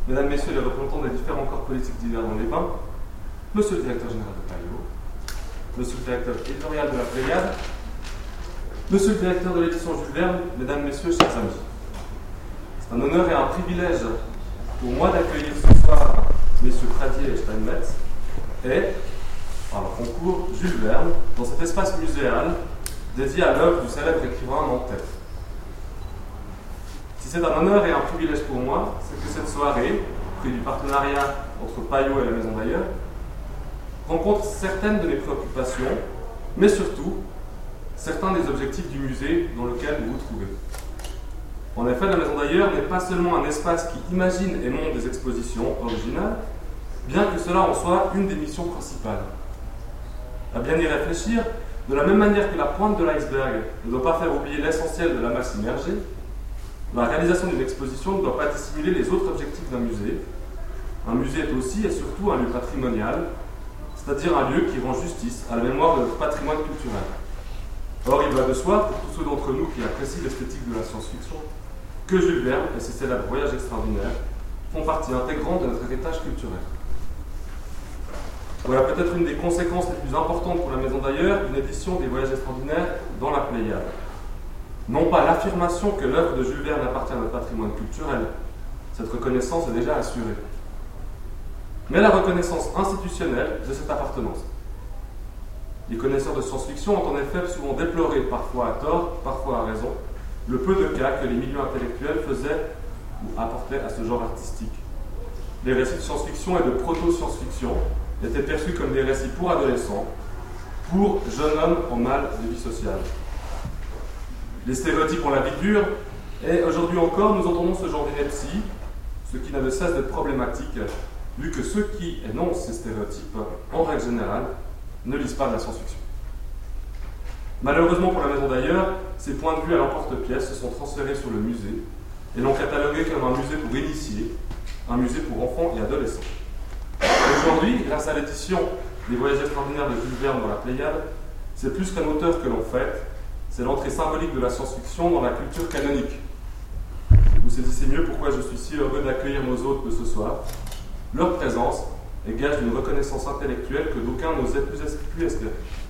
Mesdames, Messieurs les représentants des différents corps politiques divers dans les bains, Monsieur le Directeur Général de Payot, Monsieur le Directeur éditorial de la Pléiade, Monsieur le Directeur de l'édition Jules Verne, Mesdames, Messieurs, chers amis. C'est un honneur et un privilège pour moi d'accueillir ce soir Messieurs Pradier et Steinmetz et, par leur concours, Jules Verne, dans cet espace muséal dédié à l'œuvre du célèbre écrivain nantais. Si c'est un honneur et un privilège pour moi, c'est que cette soirée, fruit du partenariat entre Payot et la Maison d'Ailleurs, rencontre certaines de mes préoccupations, mais surtout certains des objectifs du musée dans lequel vous vous trouvez. En effet, la Maison d'Ailleurs n'est pas seulement un espace qui imagine et monte des expositions originales, bien que cela en soit une des missions principales. À bien y réfléchir, de la même manière que la pointe de l'iceberg ne doit pas faire oublier l'essentiel de la masse immergée, la réalisation d'une exposition ne doit pas dissimuler les autres objectifs d'un musée. Un musée est aussi et surtout un lieu patrimonial, c'est-à-dire un lieu qui rend justice à la mémoire de notre patrimoine culturel. Or, il va de soi, pour tous ceux d'entre nous qui apprécient l'esthétique de la science-fiction, que Jules Verne et ses célèbres voyages extraordinaires font partie intégrante de notre héritage culturel. Voilà peut-être une des conséquences les plus importantes pour la Maison d'Ailleurs d'une édition des voyages extraordinaires dans la Pléiade. Non pas l'affirmation que l'œuvre de Jules Verne appartient à notre patrimoine culturel, cette reconnaissance est déjà assurée, mais la reconnaissance institutionnelle de cette appartenance. Les connaisseurs de science-fiction ont en effet souvent déploré, parfois à tort, parfois à raison, le peu de cas que les milieux intellectuels faisaient ou apportaient à ce genre artistique. Les récits de science-fiction et de proto-science-fiction étaient perçus comme des récits pour adolescents, pour jeunes hommes en mal de vie sociale. Les stéréotypes ont la vie dure, et aujourd'hui encore, nous entendons ce genre d'ineptie, ce qui n'a de cesse d'être problématique, vu que ceux qui énoncent ces stéréotypes, en règle générale, ne lisent pas de la science-fiction. Malheureusement pour la Maison d'Ailleurs, ces points de vue à l'emporte-pièce se sont transférés sur le musée, et l'ont catalogué comme un musée pour initiés, un musée pour enfants et adolescents. Aujourd'hui, grâce à l'édition des Voyages extraordinaires de Jules Verne dans la Pléiade, c'est plus qu'un auteur que l'on fête, c'est l'entrée symbolique de la science-fiction dans la culture canonique. Vous saisissez mieux pourquoi je suis si heureux d'accueillir nos hôtes de ce soir. Leur présence est gage d'une reconnaissance intellectuelle que d'aucuns n'osaient plus espérer.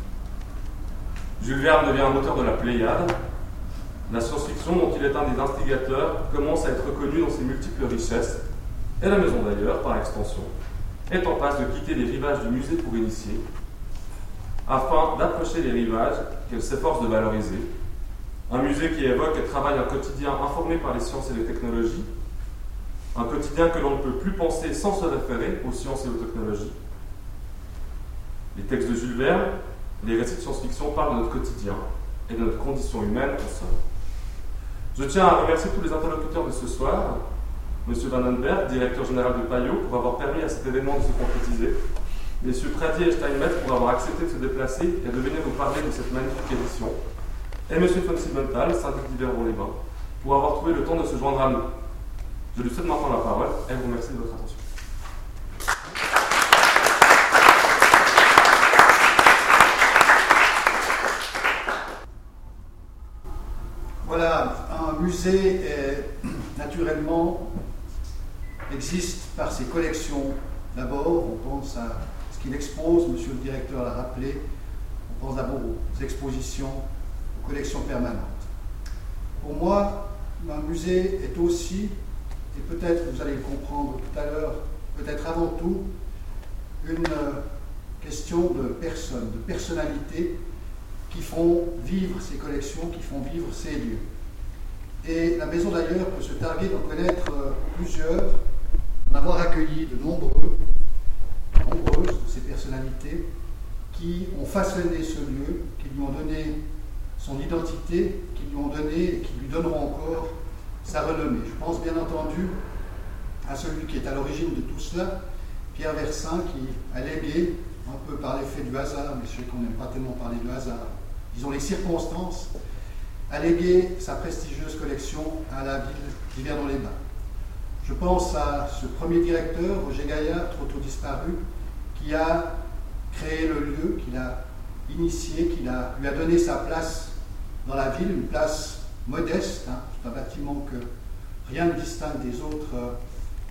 Jules Verne devient un auteur de la Pléiade. La science-fiction, dont il est un des instigateurs, commence à être reconnue dans ses multiples richesses, et la Maison d'Ailleurs, par extension, est en passe de quitter les rivages du musée pour initiés, afin d'approcher les rivages qu'elle s'efforce de valoriser. Un musée qui évoque et travaille un quotidien informé par les sciences et les technologies, un quotidien que l'on ne peut plus penser sans se référer aux sciences et aux technologies. Les textes de Jules Verne, les récits de science-fiction parlent de notre quotidien et de notre condition humaine en somme. Je tiens à remercier tous les interlocuteurs de ce soir, M. Vandenberg, directeur général de Payot, pour avoir permis à cet événement de se concrétiser, M. Pradier et Steinmetz pour avoir accepté de se déplacer et de venir nous parler de cette magnifique édition, et M. von Siebenthal, syndic d'hiver dans les bains, pour avoir trouvé le temps de se joindre à nous. Je lui cède maintenant la parole et vous remercie de votre attention. Voilà, un musée naturellement existe par ses collections. D'abord, on pense à ce qu'il expose, monsieur le directeur l'a rappelé, on pense d'abord aux expositions, aux collections permanentes. Pour moi, un musée est aussi, et peut-être vous allez le comprendre tout à l'heure, peut-être avant tout, une question de personnes, de personnalités qui font vivre ces collections, qui font vivre ces lieux. Et la Maison d'Ailleurs peut se targuer d'en connaître plusieurs, d'en avoir accueilli de nombreuses de ces personnalités qui ont façonné ce lieu, qui lui ont donné son identité, qui lui ont donné et qui lui donneront encore sa renommée. Je pense bien entendu à celui qui est à l'origine de tout cela, Pierre Versin, qui a légué, un peu par l'effet du hasard, mais je sais qu'on n'aime pas tellement parler de hasard, disons les circonstances, a légué sa prestigieuse collection à la ville d'Yverdon-les-Bains. Je pense à ce premier directeur, Roger Gaillard, trop tôt disparu, qui a créé le lieu, qui l'a initié, qui lui a donné sa place dans la ville, une place modeste, c'est un bâtiment que rien ne distingue des autres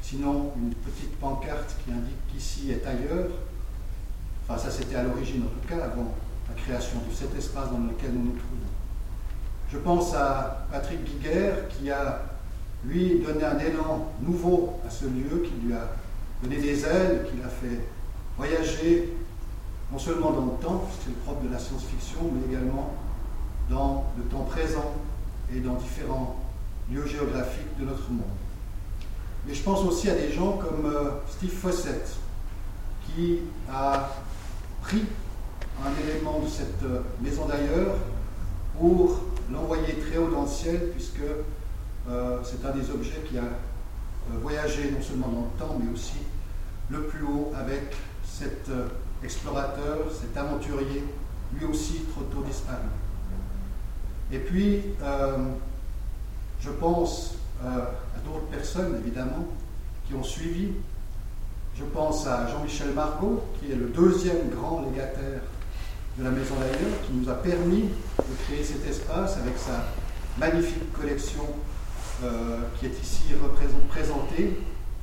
sinon une petite pancarte qui indique qu'ici est ailleurs. Enfin, ça c'était à l'origine, en tout cas, avant la création de cet espace dans lequel nous nous trouvons. Je pense à Patrick Guiguer qui a, lui, donné un élan nouveau à ce lieu, qui lui a donné des ailes, qui l'a fait voyager, non seulement dans le temps, c'est le propre de la science-fiction, mais également dans le temps présent et dans différents lieux géographiques de notre monde. Mais je pense aussi à des gens comme Steve Fossett, qui a pris un élément de cette maison d'ailleurs pour l'envoyer très haut dans le ciel, puisque c'est un des objets qui a voyagé non seulement dans le temps, mais aussi le plus haut avec cet explorateur, cet aventurier, lui aussi trop tôt disparu. Et puis, je pense à d'autres personnes, évidemment, qui ont suivi. Je pense à Jean-Michel Margot, qui est le deuxième grand légataire de la Maison d'ailleurs, qui nous a permis de créer cet espace avec sa magnifique collection qui est ici présentée,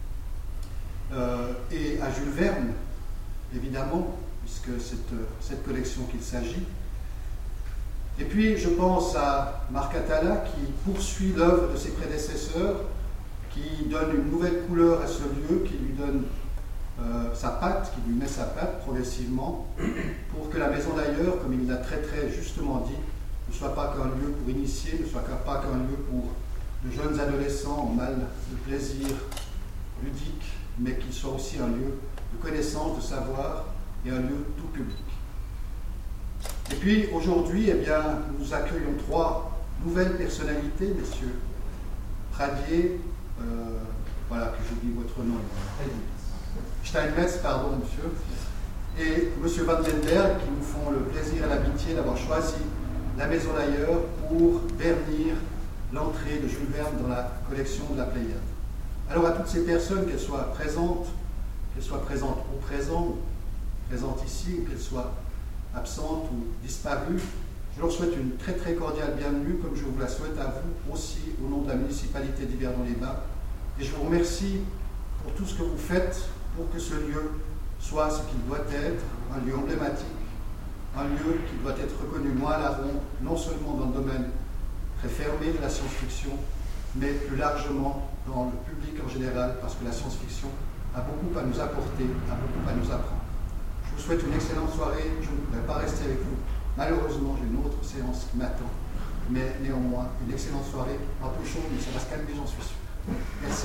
et à Jules Verne, évidemment, puisque c'est cette collection qu'il s'agit. Et puis je pense à Marc Atala qui poursuit l'œuvre de ses prédécesseurs, qui donne une nouvelle couleur à ce lieu, qui lui donne sa patte, qui lui met sa patte progressivement, pour que la Maison d'ailleurs, comme il l'a très très justement dit, ne soit pas qu'un lieu pour initier, ne soit pas qu'un lieu pour de jeunes adolescents en mal de plaisir ludique, mais qu'il soit aussi un lieu de connaissance, de savoir, et un lieu tout public. Et puis aujourd'hui, eh bien, nous accueillons trois nouvelles personnalités, messieurs Pradier, voilà que j'oublie votre nom, Steinmetz, pardon, monsieur, et monsieur Van den Berg, qui nous font le plaisir et l'amitié d'avoir choisi la Maison d'ailleurs pour vernir l'entrée de Jules Verne dans la collection de la Pléiade. Alors à toutes ces personnes, qu'elles soient présentes au présent, présentes ici, ou qu'elles soient absentes ou disparues, je leur souhaite une très très cordiale bienvenue, comme je vous la souhaite à vous aussi au nom de la municipalité d'Yverdon-les-Bains. Et je vous remercie pour tout ce que vous faites pour que ce lieu soit ce qu'il doit être, un lieu emblématique, un lieu qui doit être reconnu moins à la ronde, non seulement dans le domaine très fermé de la science-fiction, mais plus largement dans le public en général, parce que la science-fiction a beaucoup à nous apporter, a beaucoup à nous apprendre. Je vous souhaite une excellente soirée, je ne pourrai pas rester avec vous. Malheureusement, j'ai une autre séance qui m'attend, mais néanmoins, une excellente soirée, un peu chaud, mais ça va se calmer, j'en suis sûr. Merci.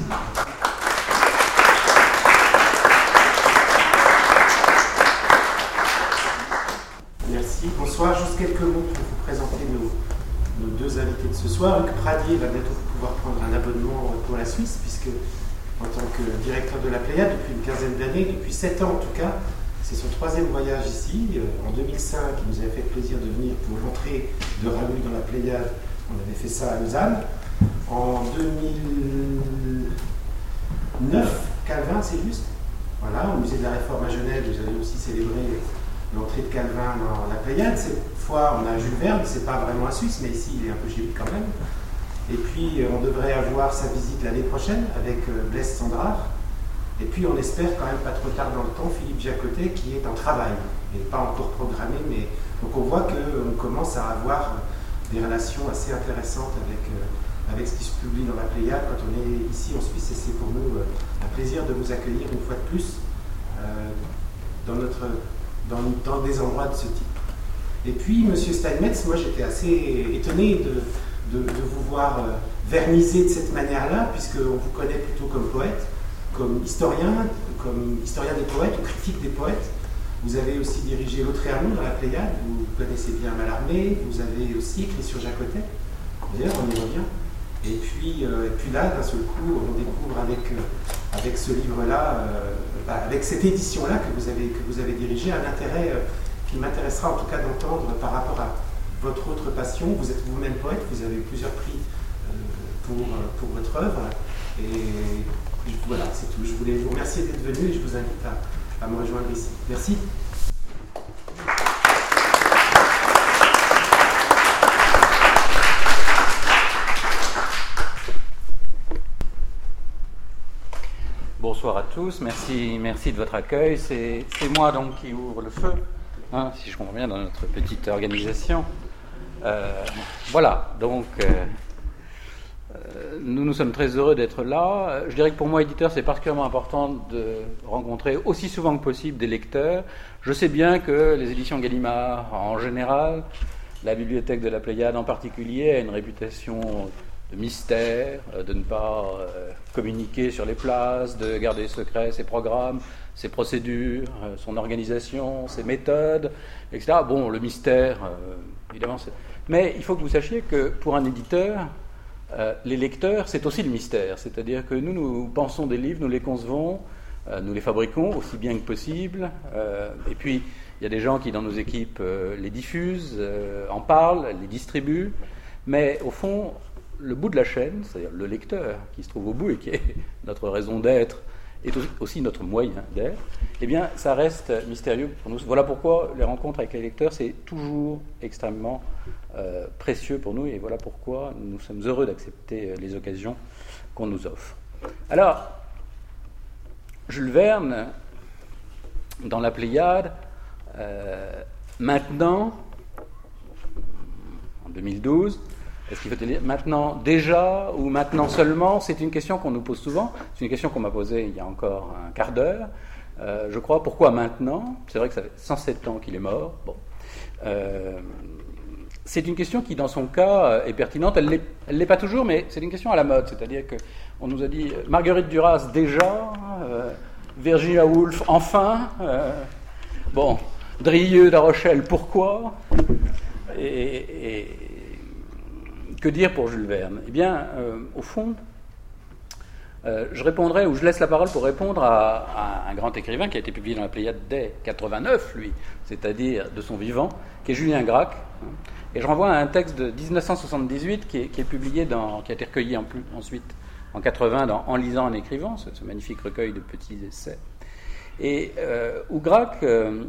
Merci. Bonsoir. Juste quelques mots pour vous présenter nos deux invités de ce soir. Hugues Pradier va bientôt pouvoir prendre un abonnement pour la Suisse, puisque en tant que directeur de la Pléiade depuis une quinzaine d'années, depuis 7 ans en tout cas, c'est son 3e voyage ici. En 2005, il nous avait fait le plaisir de venir pour l'entrée de Raoul dans la Pléiade. On avait fait ça à Lausanne. En 2009, Calvin, c'est juste. Voilà, au musée de la Réforme à Genève, vous avez aussi célébré l'entrée de Calvin dans la Pléiade. Cette fois, on a Jules Verne, c'est pas vraiment un Suisse, mais ici, il est un peu chez lui quand même. Et puis, on devrait avoir sa visite l'année prochaine avec Blaise Cendrars. Et puis, on espère quand même pas trop tard dans le temps, Philippe Jacotet, qui est en travail, et pas encore programmé, mais donc on voit qu'on commence à avoir des relations assez intéressantes avec ce qui se publie dans la Pléiade quand on est ici en Suisse, et c'est pour nous un plaisir de vous accueillir une fois de plus dans des endroits de ce type. Et puis, Monsieur Steinmetz, moi j'étais assez étonné de vous voir verniser de cette manière-là, puisqu'on vous connaît plutôt comme poète, comme historien des poètes ou critique des poètes. Vous avez aussi dirigé Lautréamont dans la Pléiade, vous connaissez bien Mallarmé, vous avez aussi écrit sur Jacotet, d'ailleurs on y revient. Et puis là, d'un seul coup, on découvre avec ce livre-là, avec cette édition-là que vous avez dirigée, un intérêt qui m'intéressera en tout cas d'entendre par rapport à votre autre passion. Vous êtes vous-même poète, vous avez eu plusieurs prix pour votre œuvre. Et voilà, c'est tout. Je voulais vous remercier d'être venu et je vous invite à me rejoindre ici. Merci. Bonsoir à tous, merci de votre accueil. C'est moi donc qui ouvre le feu, hein, si je comprends bien, dans notre petite organisation. Voilà, donc nous sommes très heureux d'être là. Je dirais que pour moi, éditeur, c'est particulièrement important de rencontrer aussi souvent que possible des lecteurs. Je sais bien que les éditions Gallimard, en général, la bibliothèque de la Pléiade en particulier, a une réputation de mystère, de ne pas communiquer sur les places, de garder secret ses programmes, ses procédures, son organisation, ses méthodes, etc. Bon, le mystère, évidemment, mais il faut que vous sachiez que pour un éditeur, les lecteurs, c'est aussi le mystère. C'est-à-dire que nous pensons des livres, nous les concevons, nous les fabriquons aussi bien que possible, et puis il y a des gens qui, dans nos équipes, les diffusent, en parlent, les distribuent, mais au fond, le bout de la chaîne, c'est-à-dire le lecteur qui se trouve au bout et qui est notre raison d'être, est aussi notre moyen d'être, eh bien, ça reste mystérieux pour nous. Voilà pourquoi les rencontres avec les lecteurs, c'est toujours extrêmement précieux pour nous, et voilà pourquoi nous sommes heureux d'accepter les occasions qu'on nous offre. Alors, Jules Verne, dans la Pléiade, maintenant, en 2012, est-ce qu'il faut dire maintenant déjà ou maintenant seulement? C'est une question qu'on nous pose souvent. C'est une question qu'on m'a posée il y a encore un quart d'heure. Je crois, pourquoi maintenant? C'est vrai que ça fait 107 ans qu'il est mort. Bon. C'est une question qui, dans son cas, est pertinente. Elle l'est pas toujours, mais c'est une question à la mode. C'est-à-dire qu'on nous a dit Marguerite Duras déjà, Virginia Woolf enfin, bon, Drieux, La Rochelle, pourquoi? Et que dire pour Jules Verne? Eh bien, au fond, je répondrai, ou je laisse la parole pour répondre à un grand écrivain qui a été publié dans la Pléiade dès 89, lui, c'est-à-dire de son vivant, qui est Julien Gracq. Et je renvoie à un texte de 1978 qui est publié, qui a été recueilli ensuite en 80 dans En lisant, en écrivant, ce magnifique recueil de petits essais. Et où Gracq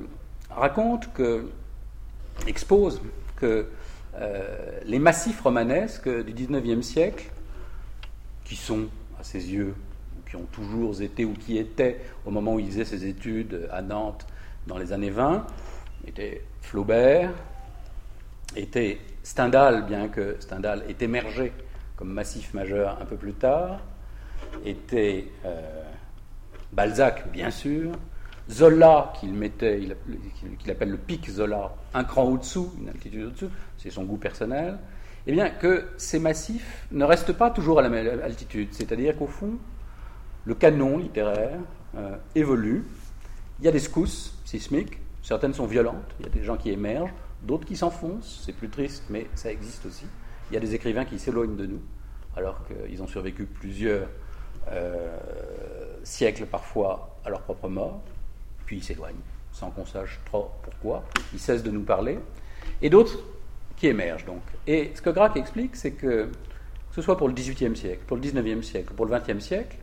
expose que les massifs romanesques du XIXe siècle, qui sont, à ses yeux, qui ont toujours été ou qui étaient, au moment où il faisait ses études à Nantes dans les années 20, étaient Flaubert, était Stendhal, bien que Stendhal ait émergé comme massif majeur un peu plus tard, était Balzac, bien sûr, Zola, qu'il appelle le pic Zola, un cran au-dessous, une altitude au-dessous, c'est son goût personnel, eh bien que ces massifs ne restent pas toujours à la même altitude, c'est-à-dire qu'au fond, le canon littéraire évolue, il y a des secousses sismiques, certaines sont violentes, il y a des gens qui émergent, d'autres qui s'enfoncent, c'est plus triste, mais ça existe aussi. Il y a des écrivains qui s'éloignent de nous, alors qu'ils ont survécu plusieurs siècles parfois à leur propre mort, puis ils s'éloignent, sans qu'on sache trop pourquoi, ils cessent de nous parler, et d'autres qui émergent donc. Et ce que Gracq explique, c'est que ce soit pour le XVIIIe siècle, pour le XIXe siècle, pour le XXe siècle,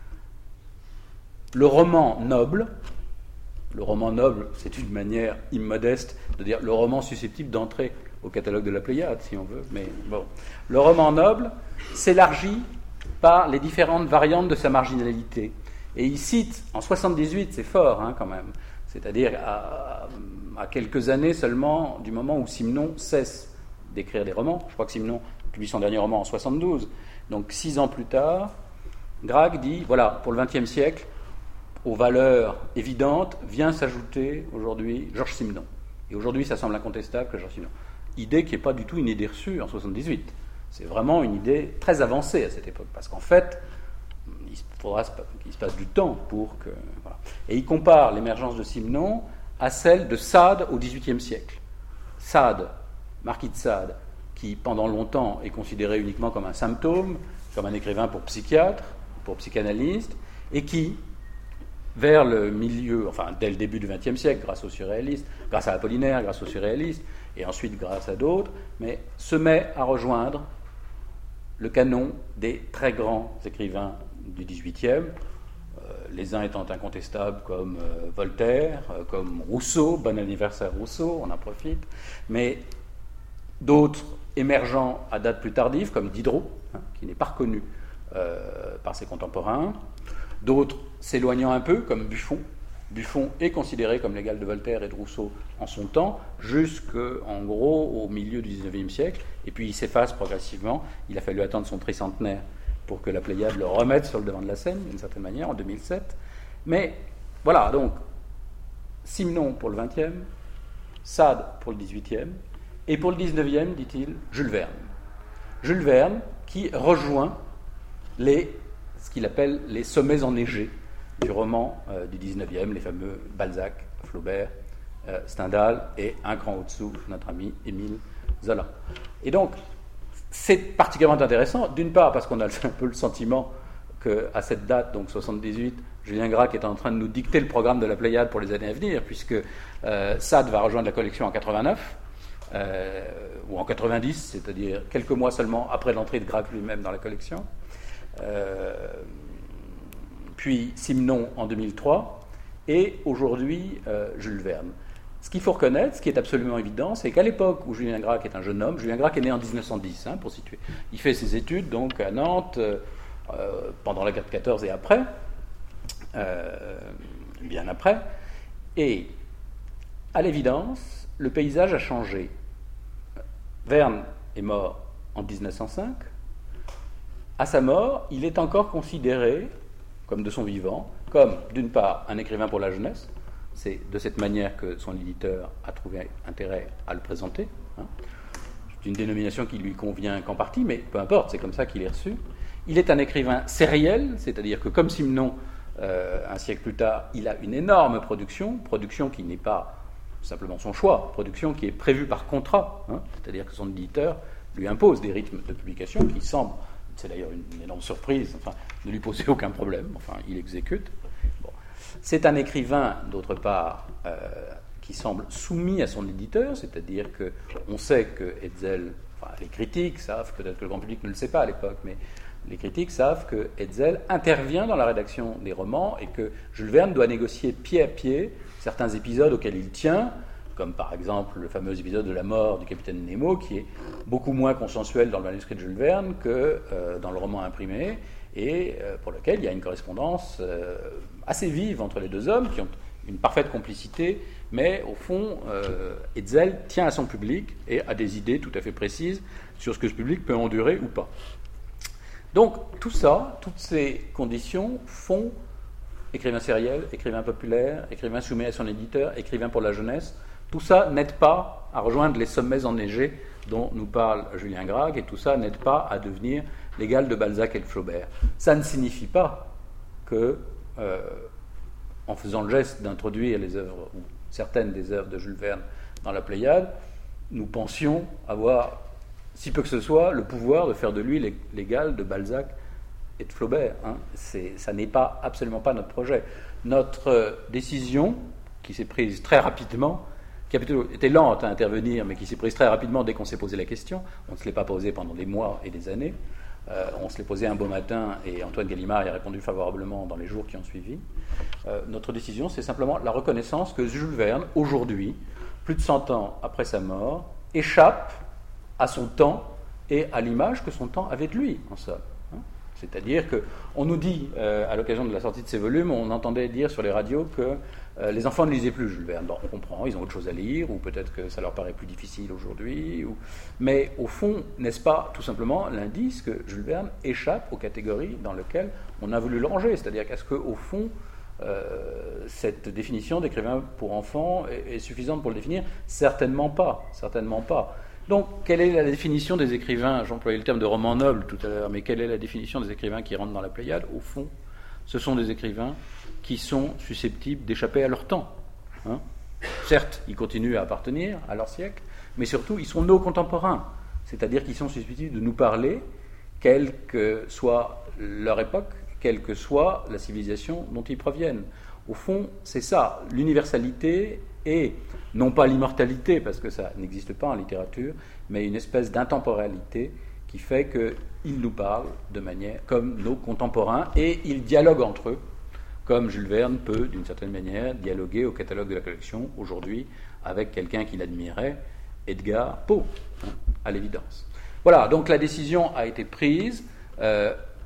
le roman noble, c'est une manière immodeste de dire le roman susceptible d'entrer au catalogue de la Pléiade, si on veut, mais bon. Le roman noble s'élargit par les différentes variantes de sa marginalité. Et il cite, en 78, c'est fort quand même, c'est-à-dire à quelques années seulement du moment où Simenon cesse d'écrire des romans. Je crois que Simenon publie son dernier roman en 72. Donc 6 ans plus tard, Gracq dit, voilà, pour le XXe siècle, aux valeurs évidentes, vient s'ajouter aujourd'hui Georges Simenon. Et aujourd'hui, ça semble incontestable que Georges Simenon. Idée qui n'est pas du tout une idée reçue en 78. C'est vraiment une idée très avancée à cette époque, parce qu'en fait, il faudra qu'il se passe du temps pour que... Voilà. Et il compare l'émergence de Simenon à celle de Sade au XVIIIe siècle. Sade, marquis de Sade, qui pendant longtemps est considéré uniquement comme un symptôme, comme un écrivain pour psychiatre, pour psychanalyste, et qui, vers le milieu, enfin dès le début du XXe siècle, grâce aux surréalistes, grâce à Apollinaire, grâce aux surréalistes, et ensuite grâce à d'autres, mais se met à rejoindre le canon des très grands écrivains du XVIIIe, les uns étant incontestables comme Voltaire, comme Rousseau, bon anniversaire Rousseau, on en profite, mais d'autres émergeant à date plus tardive, comme Diderot, qui n'est pas reconnu par ses contemporains, d'autres s'éloignant un peu, comme Buffon. Buffon est considéré comme l'égal de Voltaire et de Rousseau en son temps, jusqu'en gros au milieu du XIXe siècle, et puis il s'efface progressivement. Il a fallu attendre son tricentenaire pour que la Pléiade le remette sur le devant de la scène, d'une certaine manière, en 2007. Mais voilà, donc, Simenon pour le XXe, Sade pour le XVIIIe, et pour le XIXe, dit-il, Jules Verne. Jules Verne qui rejoint ce qu'il appelle les sommets enneigés du roman du XIXe, les fameux Balzac, Flaubert, Stendhal et un cran au-dessous, notre ami Émile Zola. Et donc, c'est particulièrement intéressant, d'une part parce qu'on a un peu le sentiment qu'à cette date, donc 78, Julien Gracq est en train de nous dicter le programme de la Pléiade pour les années à venir, puisque Sade va rejoindre la collection en 89, ou en 90, c'est-à-dire quelques mois seulement après l'entrée de Gracq lui-même dans la collection. Puis Simenon en 2003, et aujourd'hui Jules Verne. Ce qu'il faut reconnaître, ce qui est absolument évident, c'est qu'à l'époque où Julien Gracq est un jeune homme, Julien Gracq est né en 1910, pour situer. Il fait ses études donc à Nantes pendant la guerre de 14 et après, bien après, et à l'évidence, le paysage a changé. Verne est mort en 1905. À sa mort, il est encore considéré, comme de son vivant, comme d'une part un écrivain pour la jeunesse. C'est de cette manière que son éditeur a trouvé intérêt à le présenter. C'est une dénomination qui lui convient qu'en partie, mais peu importe, c'est comme ça qu'il est reçu. Il est un écrivain sériel, c'est-à-dire que comme Simenon, un siècle plus tard, il a une énorme production qui n'est pas simplement son choix, production qui est prévue par contrat, c'est-à-dire que son éditeur lui impose des rythmes de publication qui semblent, c'est d'ailleurs une énorme surprise, ne lui poser aucun problème, il exécute. Bon. C'est un écrivain, d'autre part, qui semble soumis à son éditeur, c'est-à-dire qu'on sait que Hetzel, les critiques savent, peut-être que le grand public ne le sait pas à l'époque, mais les critiques savent que Hetzel intervient dans la rédaction des romans et que Jules Verne doit négocier pied à pied certains épisodes auxquels il tient, comme par exemple le fameux épisode de la mort du capitaine Nemo, qui est beaucoup moins consensuel dans le manuscrit de Jules Verne que dans le roman imprimé, et pour lequel il y a une correspondance assez vive entre les deux hommes, qui ont une parfaite complicité, mais au fond, Hetzel tient à son public et a des idées tout à fait précises sur ce que ce public peut endurer ou pas. Donc tout ça, toutes ces conditions font écrivain sériel, écrivain populaire, écrivain soumis à son éditeur, écrivain pour la jeunesse. Tout ça n'aide pas à rejoindre les sommets enneigés dont nous parle Julien Gracq, et tout ça n'aide pas à devenir l'égal de Balzac et de Flaubert. Ça ne signifie pas que, en faisant le geste d'introduire les œuvres, ou certaines des œuvres de Jules Verne dans la Pléiade, nous pensions avoir, si peu que ce soit, le pouvoir de faire de lui l'égal de Balzac et de Flaubert. Ça n'est pas, absolument pas notre projet. Notre décision, qui s'est prise très rapidement, qui a plutôt été lente à intervenir, mais qui s'est prise très rapidement dès qu'on s'est posé la question, on ne se l'est pas posée pendant des mois et des années, on se l'est posée un beau matin, et Antoine Gallimard y a répondu favorablement dans les jours qui ont suivi. Notre décision, c'est simplement la reconnaissance que Jules Verne, aujourd'hui, plus de 100 ans après sa mort, échappe à son temps et à l'image que son temps avait de lui, en somme. C'est-à-dire qu'on nous dit, à l'occasion de la sortie de ces volumes, on entendait dire sur les radios que les enfants ne lisaient plus Jules Verne. Bon, on comprend, ils ont autre chose à lire, ou peut-être que ça leur paraît plus difficile aujourd'hui. Mais au fond, n'est-ce pas tout simplement l'indice que Jules Verne échappe aux catégories dans lesquelles on a voulu le ranger? C'est-à-dire qu'est-ce qu'au fond, cette définition d'écrivain pour enfants est suffisante pour le définir? Certainement pas, certainement pas. Donc, quelle est la définition des écrivains? J'employais le terme de roman noble tout à l'heure, mais quelle est la définition des écrivains qui rentrent dans la Pléiade? Au fond, ce sont des écrivains qui sont susceptibles d'échapper à leur temps. Certes, ils continuent à appartenir à leur siècle, mais surtout, ils sont nos contemporains. C'est-à-dire qu'ils sont susceptibles de nous parler, quelle que soit leur époque, quelle que soit la civilisation dont ils proviennent. Au fond, c'est ça, l'universalité et non pas l'immortalité, parce que ça n'existe pas en littérature, mais une espèce d'intemporalité qui fait qu'ils nous parlent de manière comme nos contemporains, et ils dialoguent entre eux, comme Jules Verne peut, d'une certaine manière, dialoguer au catalogue de la collection, aujourd'hui, avec quelqu'un qu'il admirait, Edgar Poe, à l'évidence. Voilà, donc la décision a été prise.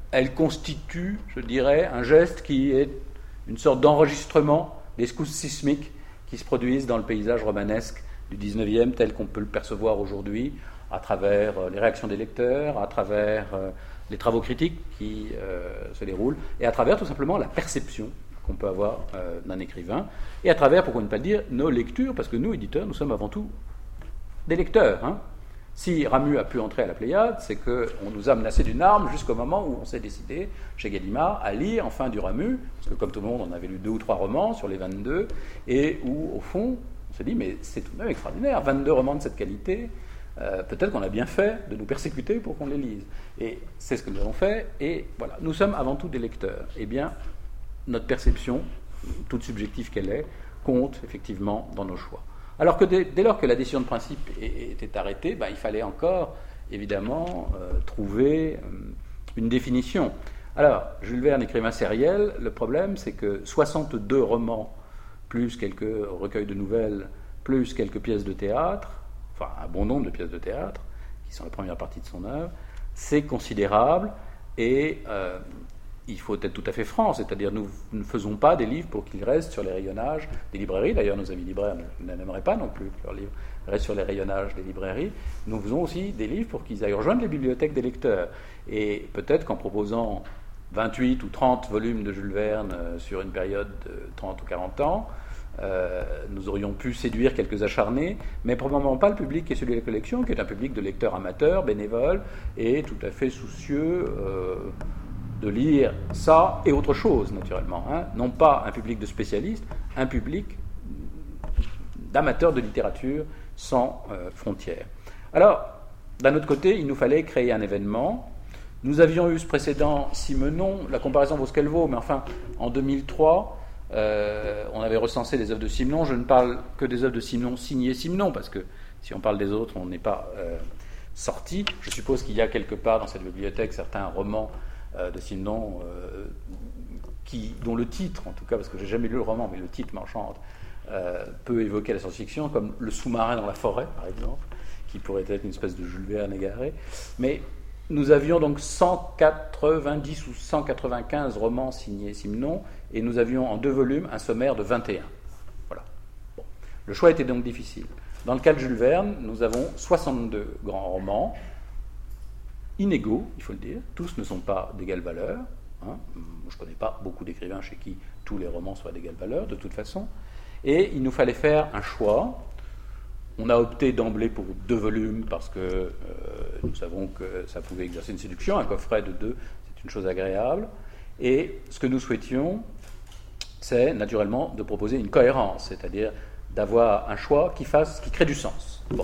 elle constitue, je dirais, un geste qui est une sorte d'enregistrement des secousses sismiques qui se produisent dans le paysage romanesque du XIXe tel qu'on peut le percevoir aujourd'hui à travers les réactions des lecteurs, à travers les travaux critiques qui se déroulent, et à travers tout simplement la perception qu'on peut avoir d'un écrivain, et à travers, pourquoi ne pas le dire, nos lectures, parce que nous, éditeurs, nous sommes avant tout des lecteurs. Hein. Si Ramu a pu entrer à la Pléiade, c'est qu'on nous a menacé d'une arme jusqu'au moment où on s'est décidé, chez Gallimard, à lire enfin du Ramu, parce que comme tout le monde, on avait lu 2 ou 3 romans sur les 22, et où, au fond, on s'est dit, mais c'est tout de même extraordinaire, 22 romans de cette qualité, peut-être qu'on a bien fait de nous persécuter pour qu'on les lise. Et c'est ce que nous avons fait, et voilà, nous sommes avant tout des lecteurs. Eh bien, notre perception, toute subjective qu'elle est, compte effectivement dans nos choix. Alors que dès lors que la décision de principe était arrêtée, il fallait encore, évidemment, trouver une définition. Alors, Jules Verne, écrivain sériel, le problème, c'est que 62 romans, plus quelques recueils de nouvelles, plus quelques pièces de théâtre, enfin un bon nombre de pièces de théâtre, qui sont la première partie de son œuvre, c'est considérable, et il faut être tout à fait franc, c'est-à-dire nous ne faisons pas des livres pour qu'ils restent sur les rayonnages des librairies. D'ailleurs, nos amis libraires n'aimeraient pas non plus que leurs livres restent sur les rayonnages des librairies. Nous faisons aussi des livres pour qu'ils aillent rejoindre les bibliothèques des lecteurs. Et peut-être qu'en proposant 28 ou 30 volumes de Jules Verne sur une période de 30 ou 40 ans, nous aurions pu séduire quelques acharnés, mais probablement pas le public qui est celui de la collection, qui est un public de lecteurs amateurs, bénévoles, et tout à fait soucieux de lire ça et autre chose, naturellement. Hein. Non pas un public de spécialistes, un public d'amateurs de littérature sans frontières. Alors, d'un autre côté, il nous fallait créer un événement. Nous avions eu ce précédent Simenon, la comparaison vaut ce qu'elle vaut, mais enfin, en 2003, on avait recensé des œuvres de Simenon. Je ne parle que des œuvres de Simenon signées Simenon, parce que si on parle des autres, on n'est pas sorti. Je suppose qu'il y a quelque part dans cette bibliothèque certains romans de Simenon dont le titre, en tout cas, parce que j'ai jamais lu le roman, mais le titre m'enchante, peut évoquer la science-fiction, comme Le sous-marin dans la forêt, par exemple, qui pourrait être une espèce de Jules Verne égaré. Mais nous avions donc 190 ou 195 romans signés Simenon, et nous avions en 2 volumes un sommaire de 21. Voilà. Bon. Le choix était donc difficile. Dans le cas de Jules Verne, nous avons 62 grands romans, inégaux, il faut le dire, tous ne sont pas d'égale valeur. Hein. Je ne connais pas beaucoup d'écrivains chez qui tous les romans soient d'égale valeur, de toute façon. Et il nous fallait faire un choix. On a opté d'emblée pour 2 volumes parce que nous savons que ça pouvait exercer une séduction. Un coffret de 2, c'est une chose agréable. Et ce que nous souhaitions, c'est naturellement de proposer une cohérence, c'est-à-dire d'avoir un choix qui crée du sens. Bon.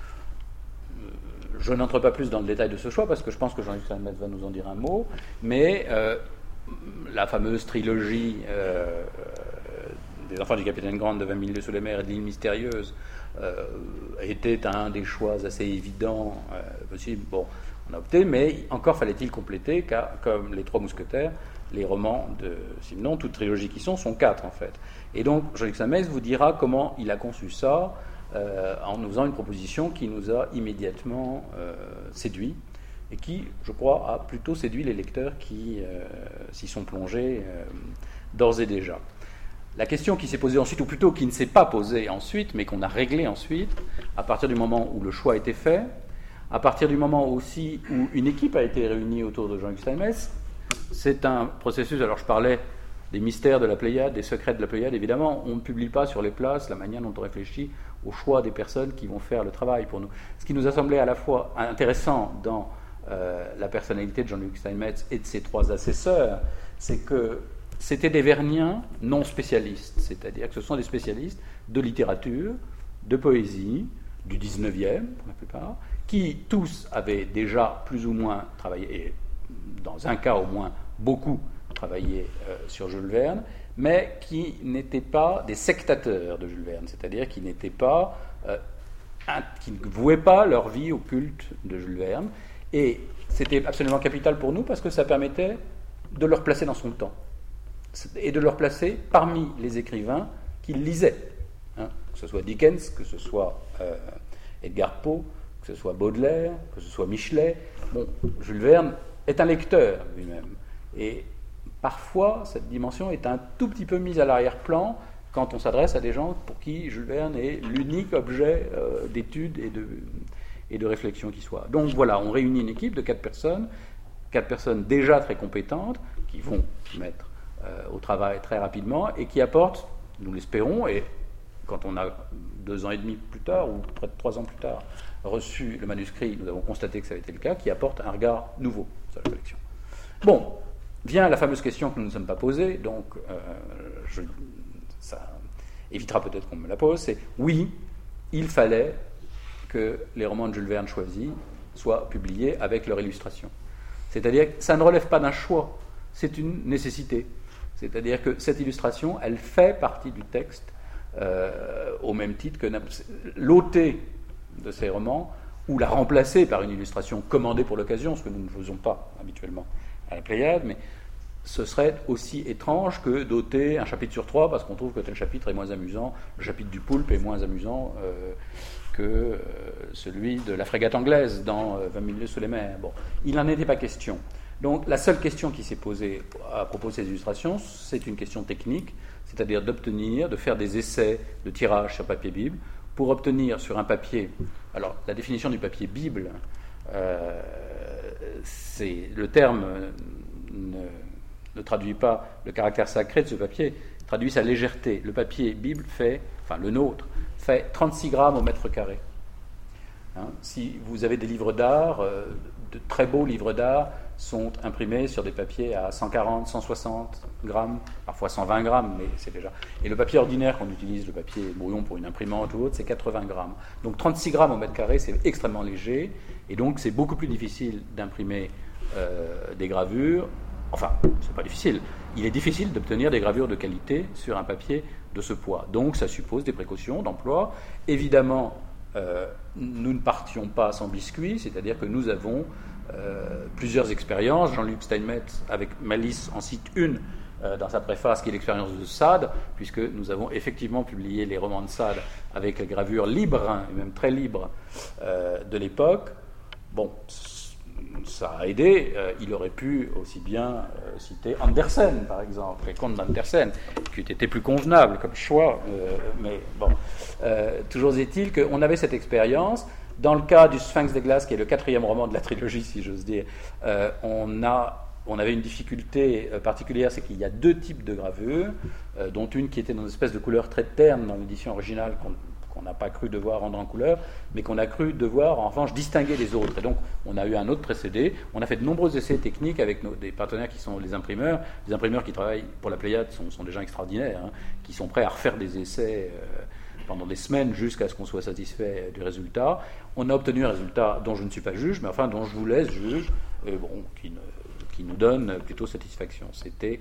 Je n'entre pas plus dans le détail de ce choix parce que je pense que Jean-Luc Steinmetz va nous en dire un mot, mais la fameuse trilogie des Enfants du Capitaine Grant, de 20 000 lieues sous les mers et de l'île mystérieuse était un des choix assez évidents possibles. Bon, on a opté, mais encore fallait-il compléter, car comme Les Trois Mousquetaires, les romans de Simenon, toutes trilogies qui sont 4 en fait. Et donc Jean-Luc Steinmetz vous dira comment il a conçu ça, en nous faisant une proposition qui nous a immédiatement séduit et qui, je crois, a plutôt séduit les lecteurs qui s'y sont plongés d'ores et déjà. La question qui s'est posée ensuite, ou plutôt qui ne s'est pas posée ensuite, mais qu'on a réglée ensuite, à partir du moment où le choix a été fait, à partir du moment aussi où une équipe a été réunie autour de Jean-Luc Steinmetz, c'est un processus, alors je parlais des mystères de la Pléiade, des secrets de la Pléiade, évidemment, on ne publie pas sur les places la manière dont on réfléchit au choix des personnes qui vont faire le travail pour nous. Ce qui nous a semblé à la fois intéressant dans la personnalité de Jean-Luc Steinmetz et de ses 3 assesseurs, c'est que c'était des Verniens non spécialistes, c'est-à-dire que ce sont des spécialistes de littérature, de poésie, du 19e pour la plupart, qui tous avaient déjà plus ou moins travaillé, et dans un cas au moins beaucoup travaillé sur Jules Verne, mais qui n'étaient pas des sectateurs de Jules Verne, c'est-à-dire qui n'étaient pas, qui ne vouaient pas leur vie au culte de Jules Verne, et c'était absolument capital pour nous parce que ça permettait de le replacer dans son temps et de le replacer parmi les écrivains qu'il lisait, hein, que ce soit Dickens, que ce soit Edgar Poe, que ce soit Baudelaire, que ce soit Michelet. Bon, Jules Verne, est un lecteur lui-même. Et parfois, cette dimension est un tout petit peu mise à l'arrière-plan quand on s'adresse à des gens pour qui Jules Verne est l'unique objet d'étude et de réflexion qui soit. Donc voilà, on réunit une équipe de 4 personnes déjà très compétentes, qui vont mettre au travail très rapidement et qui apportent, nous l'espérons, et quand on a 2 ans et demi plus tard, ou près de 3 ans plus tard, reçu le manuscrit, nous avons constaté que ça avait été le cas, qui apporte un regard nouveau sur la collection. Bon, vient la fameuse question que nous ne nous sommes pas posée, donc ça évitera peut-être qu'on me la pose, c'est oui, il fallait que les romans de Jules Verne choisis soient publiés avec leur illustration. C'est-à-dire que ça ne relève pas d'un choix, c'est une nécessité. C'est-à-dire que cette illustration, elle fait partie du texte au même titre que l'ôter de ces romans ou la remplacer par une illustration commandée pour l'occasion, ce que nous ne faisons pas habituellement à la Pléiade, mais ce serait aussi étrange que d'ôter un chapitre sur 3 parce qu'on trouve que tel chapitre est moins amusant, le chapitre du poulpe est moins amusant que celui de la frégate anglaise dans 20 000 lieues sous les mers. Bon, il n'en était pas question. Donc la seule question qui s'est posée à propos de ces illustrations, c'est une question technique, c'est-à-dire de faire des essais de tirage sur papier Bible pour obtenir sur un papier... Alors la définition du papier Bible, c'est le terme ne traduit pas le caractère sacré de ce papier, traduit sa légèreté. Le papier Bible le nôtre, fait 36 grammes au mètre carré. Hein, si vous avez des livres d'art, de très beaux livres d'art sont imprimés sur des papiers à 140, 160 grammes, parfois 120 grammes, mais c'est déjà... Et le papier ordinaire qu'on utilise, le papier brouillon pour une imprimante ou autre, c'est 80 grammes. Donc 36 grammes au mètre carré, c'est extrêmement léger, et donc c'est beaucoup plus difficile d'imprimer des gravures. Enfin, c'est pas difficile. Il est difficile d'obtenir des gravures de qualité sur un papier de ce poids. Donc ça suppose des précautions d'emploi. Évidemment, nous ne partions pas sans biscuit, c'est-à-dire que nous avons plusieurs expériences. Jean-Luc Steinmetz, avec malice, en cite une dans sa préface, qui est l'expérience de Sade, puisque nous avons effectivement publié les romans de Sade avec les gravures libres, et même très libres, de l'époque. Bon, ça a aidé. Il aurait pu aussi bien citer Andersen, par exemple, les contes d'Andersen, qui eût été plus convenable comme choix, mais bon. Toujours est-il qu'on avait cette expérience. Dans le cas du Sphinx des glaces, qui est le 4e roman de la trilogie, si j'ose dire, on avait une difficulté particulière, c'est qu'il y a 2 types de gravures, dont une qui était dans une espèce de couleur très terne dans l'édition originale, qu'on n'a pas cru devoir rendre en couleur, mais qu'on a cru devoir, en revanche, distinguer les autres. Et donc, on a eu un autre précédé. On a fait de nombreux essais techniques avec des partenaires qui sont les imprimeurs. Les imprimeurs qui travaillent pour la Pléiade sont des gens extraordinaires, hein, qui sont prêts à refaire des essais pendant des semaines jusqu'à ce qu'on soit satisfait du résultat. On a obtenu un résultat dont je ne suis pas juge, mais enfin dont je vous laisse juge, qui nous donne plutôt satisfaction. C'était,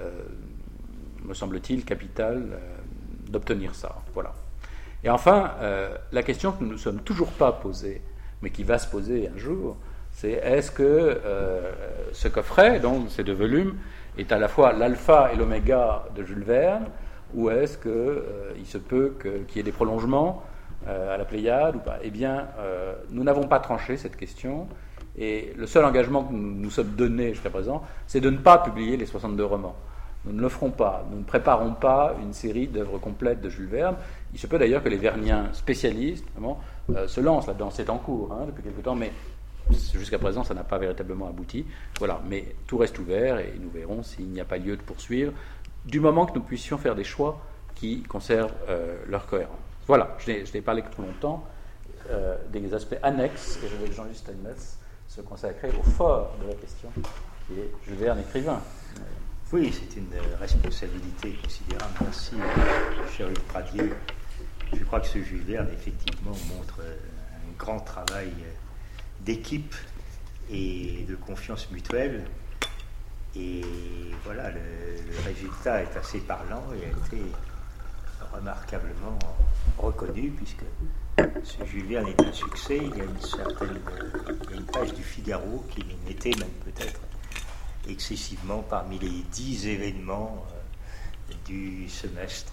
me semble-t-il, capital d'obtenir ça. Voilà. Et enfin, la question que nous ne nous sommes toujours pas posée, mais qui va se poser un jour, c'est est-ce que ce coffret, donc ces 2 volumes, est à la fois l'alpha et l'oméga de Jules Verne, ou est-ce qu'il se peut qu'il y ait des prolongements à la Pléiade ou pas? Eh bien, nous n'avons pas tranché cette question, et le seul engagement que nous nous sommes donnés jusqu'à présent, c'est de ne pas publier les 62 romans. Nous ne le ferons pas. Nous ne préparons pas une série d'œuvres complètes de Jules Verne. Il se peut d'ailleurs que les verniens spécialistes se lancent là-dedans. C'est en cours depuis quelque temps, mais jusqu'à présent, ça n'a pas véritablement abouti. Voilà. Mais tout reste ouvert et nous verrons s'il n'y a pas lieu de poursuivre, du moment que nous puissions faire des choix qui conservent leur cohérence. Voilà. Je n'ai parlé que trop longtemps des aspects annexes, et je vais, Jean-Luc Steinmetz, se consacrer au fort de la question, qui est Jules Verne écrivain. Oui, c'est une responsabilité considérable. Merci, cher Luc Pradier. Je crois que ce Jules Verne, effectivement, montre un grand travail d'équipe et de confiance mutuelle. Et voilà, le résultat est assez parlant et a été remarquablement reconnu, puisque ce Jules Verne est un succès. Il y a une page du Figaro qui mettait même peut-être excessivement parmi les 10 événements du semestre,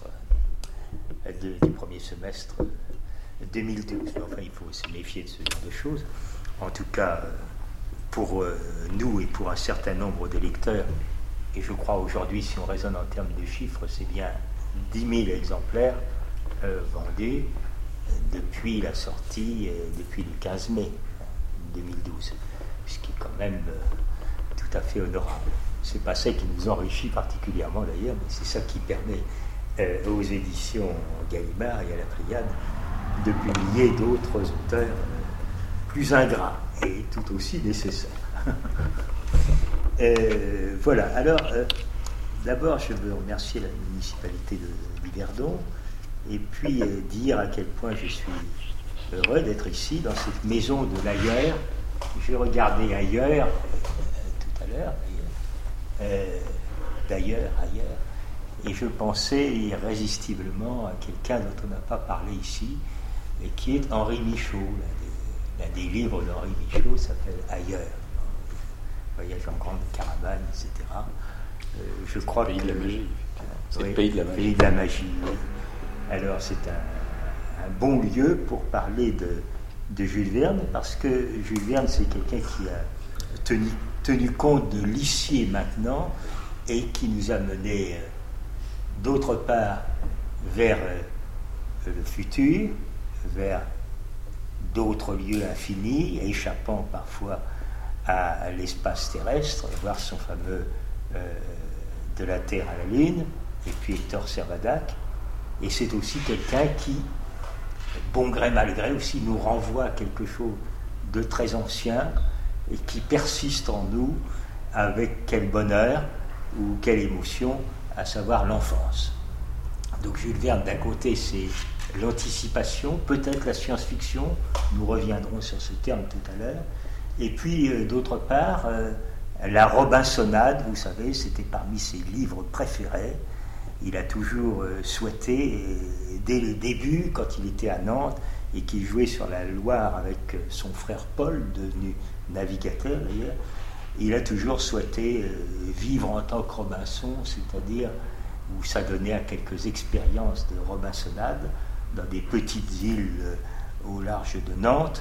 du premier semestre 2012. Enfin, il faut se méfier de ce genre de choses. En tout cas, pour nous et pour un certain nombre de lecteurs, et je crois aujourd'hui, si on raisonne en termes de chiffres, c'est bien 10 000 exemplaires vendus depuis la sortie, depuis le 15 mai 2012, ce qui est quand même tout à fait honorable. C'est pas ça qui nous enrichit particulièrement d'ailleurs, mais c'est ça qui permet aux éditions Gallimard et à la Pléiade de publier d'autres auteurs plus ingrats et tout aussi nécessaires. Voilà, alors d'abord je veux remercier la municipalité de Yverdon et puis dire à quel point je suis heureux d'être ici dans cette maison de l'ailleurs. J'ai regardé ailleurs tout à l'heure d'ailleurs, et je pensais irrésistiblement à quelqu'un dont on n'a pas parlé ici, et qui est Henri Michaud. L'un des livres d'Henri Michaud s'appelle Ailleurs, Voyage en grande caravane, etc. Je crois Pays que de la magie. C'est oui, le pays de la magie. Pays de la magie, oui. Alors c'est un bon lieu pour parler de Jules Verne, parce que Jules Verne, c'est quelqu'un qui a tenu compte de l'ici et maintenant, et qui nous a menés d'autre part vers le futur, vers d'autres lieux infinis, échappant parfois à l'espace terrestre, voir son fameux De la Terre à la Lune, et puis Hector Servadac. Et c'est aussi quelqu'un qui, bon gré mal gré aussi, nous renvoie à quelque chose de très ancien et qui persiste en nous avec quel bonheur ou quelle émotion, à savoir l'enfance. Donc Jules Verne, d'un côté, c'est l'anticipation, peut-être la science-fiction, nous reviendrons sur ce terme tout à l'heure, et puis d'autre part, la Robinsonade, vous savez, c'était parmi ses livres préférés. Il a toujours souhaité, dès le début, quand il était à Nantes, et qu'il jouait sur la Loire avec son frère Paul, devenu navigateur d'ailleurs, il a toujours souhaité vivre en tant que Robinson, c'est-à-dire où ça donnait à quelques expériences de Robinsonade dans des petites îles au large de Nantes.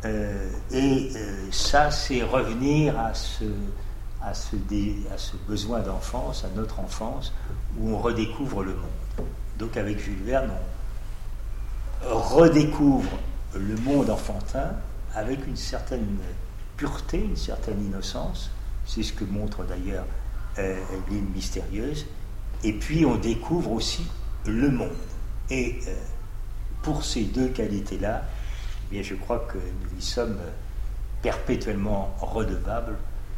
Ça, c'est revenir à ce besoin d'enfance, à notre enfance, où on redécouvre le monde. Donc avec Jules Verne, on redécouvre le monde enfantin avec une certaine pureté, une certaine innocence. C'est ce que montre d'ailleurs l'île mystérieuse. Et puis on découvre aussi le monde. Et pour ces deux qualités-là, eh bien, je crois que nous y sommes perpétuellement redevables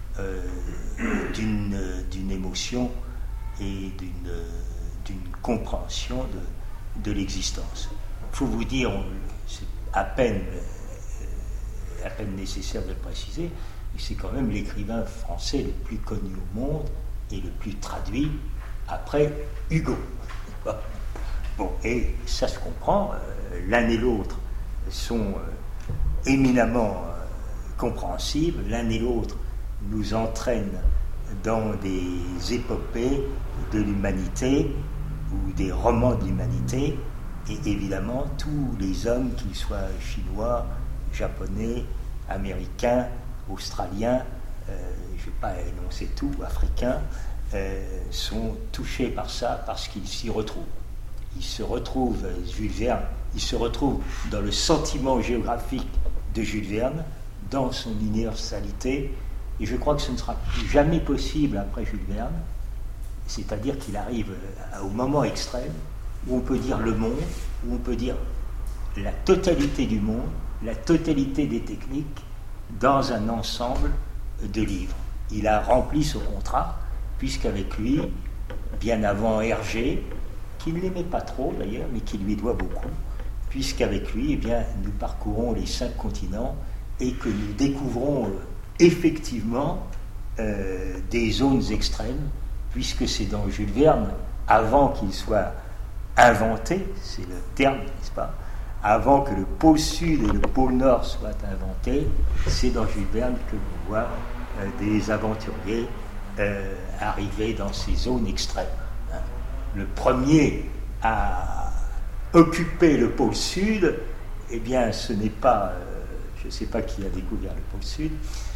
d'une émotion et d'une compréhension de l'existence. Il faut vous dire, c'est à peine nécessaire de le préciser, mais c'est quand même l'écrivain français le plus connu au monde et le plus traduit après Hugo. Bon, et ça se comprend, l'un et l'autre sont éminemment compréhensibles, l'un et l'autre nous entraînent dans des épopées de l'humanité ou des romans de l'humanité, et évidemment tous les hommes, qu'ils soient chinois, japonais, américains, australiens, je ne vais pas énoncer tout, africains, sont touchés par ça parce qu'ils s'y retrouvent. Ils se retrouvent, Jules Verne, il se retrouve dans le sentiment géographique de Jules Verne, dans son universalité, et je crois que ce ne sera plus jamais possible après Jules Verne, c'est-à-dire qu'il arrive au moment extrême où on peut dire le monde, où on peut dire la totalité du monde, la totalité des techniques dans un ensemble de livres. Il a rempli ce contrat, puisqu'avec lui, bien avant Hergé, qui ne l'aimait pas trop d'ailleurs, mais qui lui doit beaucoup, puisqu'avec lui, eh bien, nous parcourons les 5 continents et que nous découvrons effectivement des zones extrêmes, puisque c'est dans Jules Verne, avant qu'il soit inventé, c'est le terme, n'est-ce pas, avant que le pôle sud et le pôle nord soient inventés, c'est dans Jules Verne que l'on voit des aventuriers arriver dans ces zones extrêmes. Le premier à occuper le pôle sud, eh bien, ce n'est pas, je ne sais pas qui a découvert le pôle sud,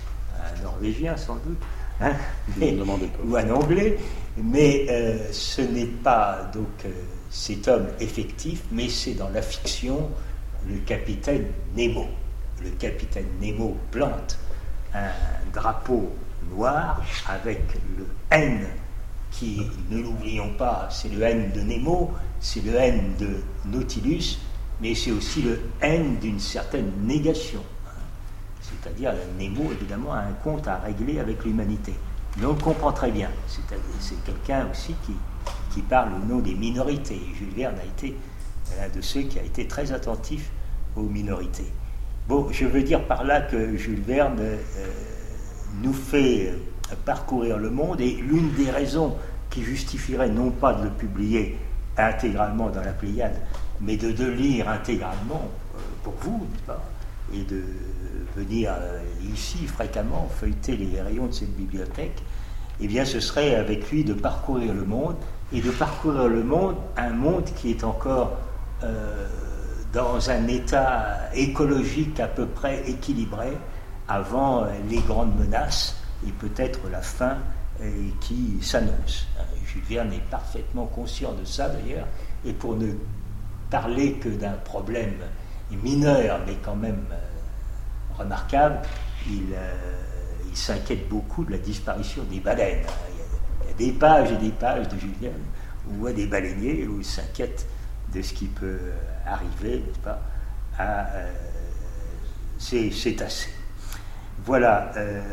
un Norvégien sans doute, hein, ou un Anglais, mais ce n'est pas donc cet homme effectif, mais c'est dans la fiction le capitaine Nemo. Le capitaine Nemo plante un drapeau noir avec le N qui, ne l'oublions pas, c'est le N de Nemo, c'est le N de Nautilus, mais c'est aussi le N d'une certaine négation. C'est-à-dire, Nemo, évidemment, a un compte à régler avec l'humanité. Mais on le comprend très bien. C'est quelqu'un aussi qui parle au nom des minorités. Jules Verne a été l'un de ceux qui a été très attentif aux minorités. Bon, je veux dire par là que Jules Verne nous fait parcourir le monde, et l'une des raisons qui justifierait non pas de le publier intégralement dans la Pléiade, mais de le lire intégralement pour vous, n'est-ce pas, et de venir ici fréquemment feuilleter les rayons de cette bibliothèque, eh bien ce serait avec lui de parcourir le monde, et de parcourir le monde, un monde qui est encore dans un état écologique à peu près équilibré avant les grandes menaces et peut-être la fin qui s'annonce. Jules Verne est parfaitement conscient de ça d'ailleurs, et pour ne parler que d'un problème mineur mais quand même remarquable, il s'inquiète beaucoup de la disparition des baleines. Il y a des pages et des pages de Jules Verne où on voit des baleiniers, où il s'inquiète de ce qui peut arriver, n'est-ce pas, à ces cétacés. Voilà,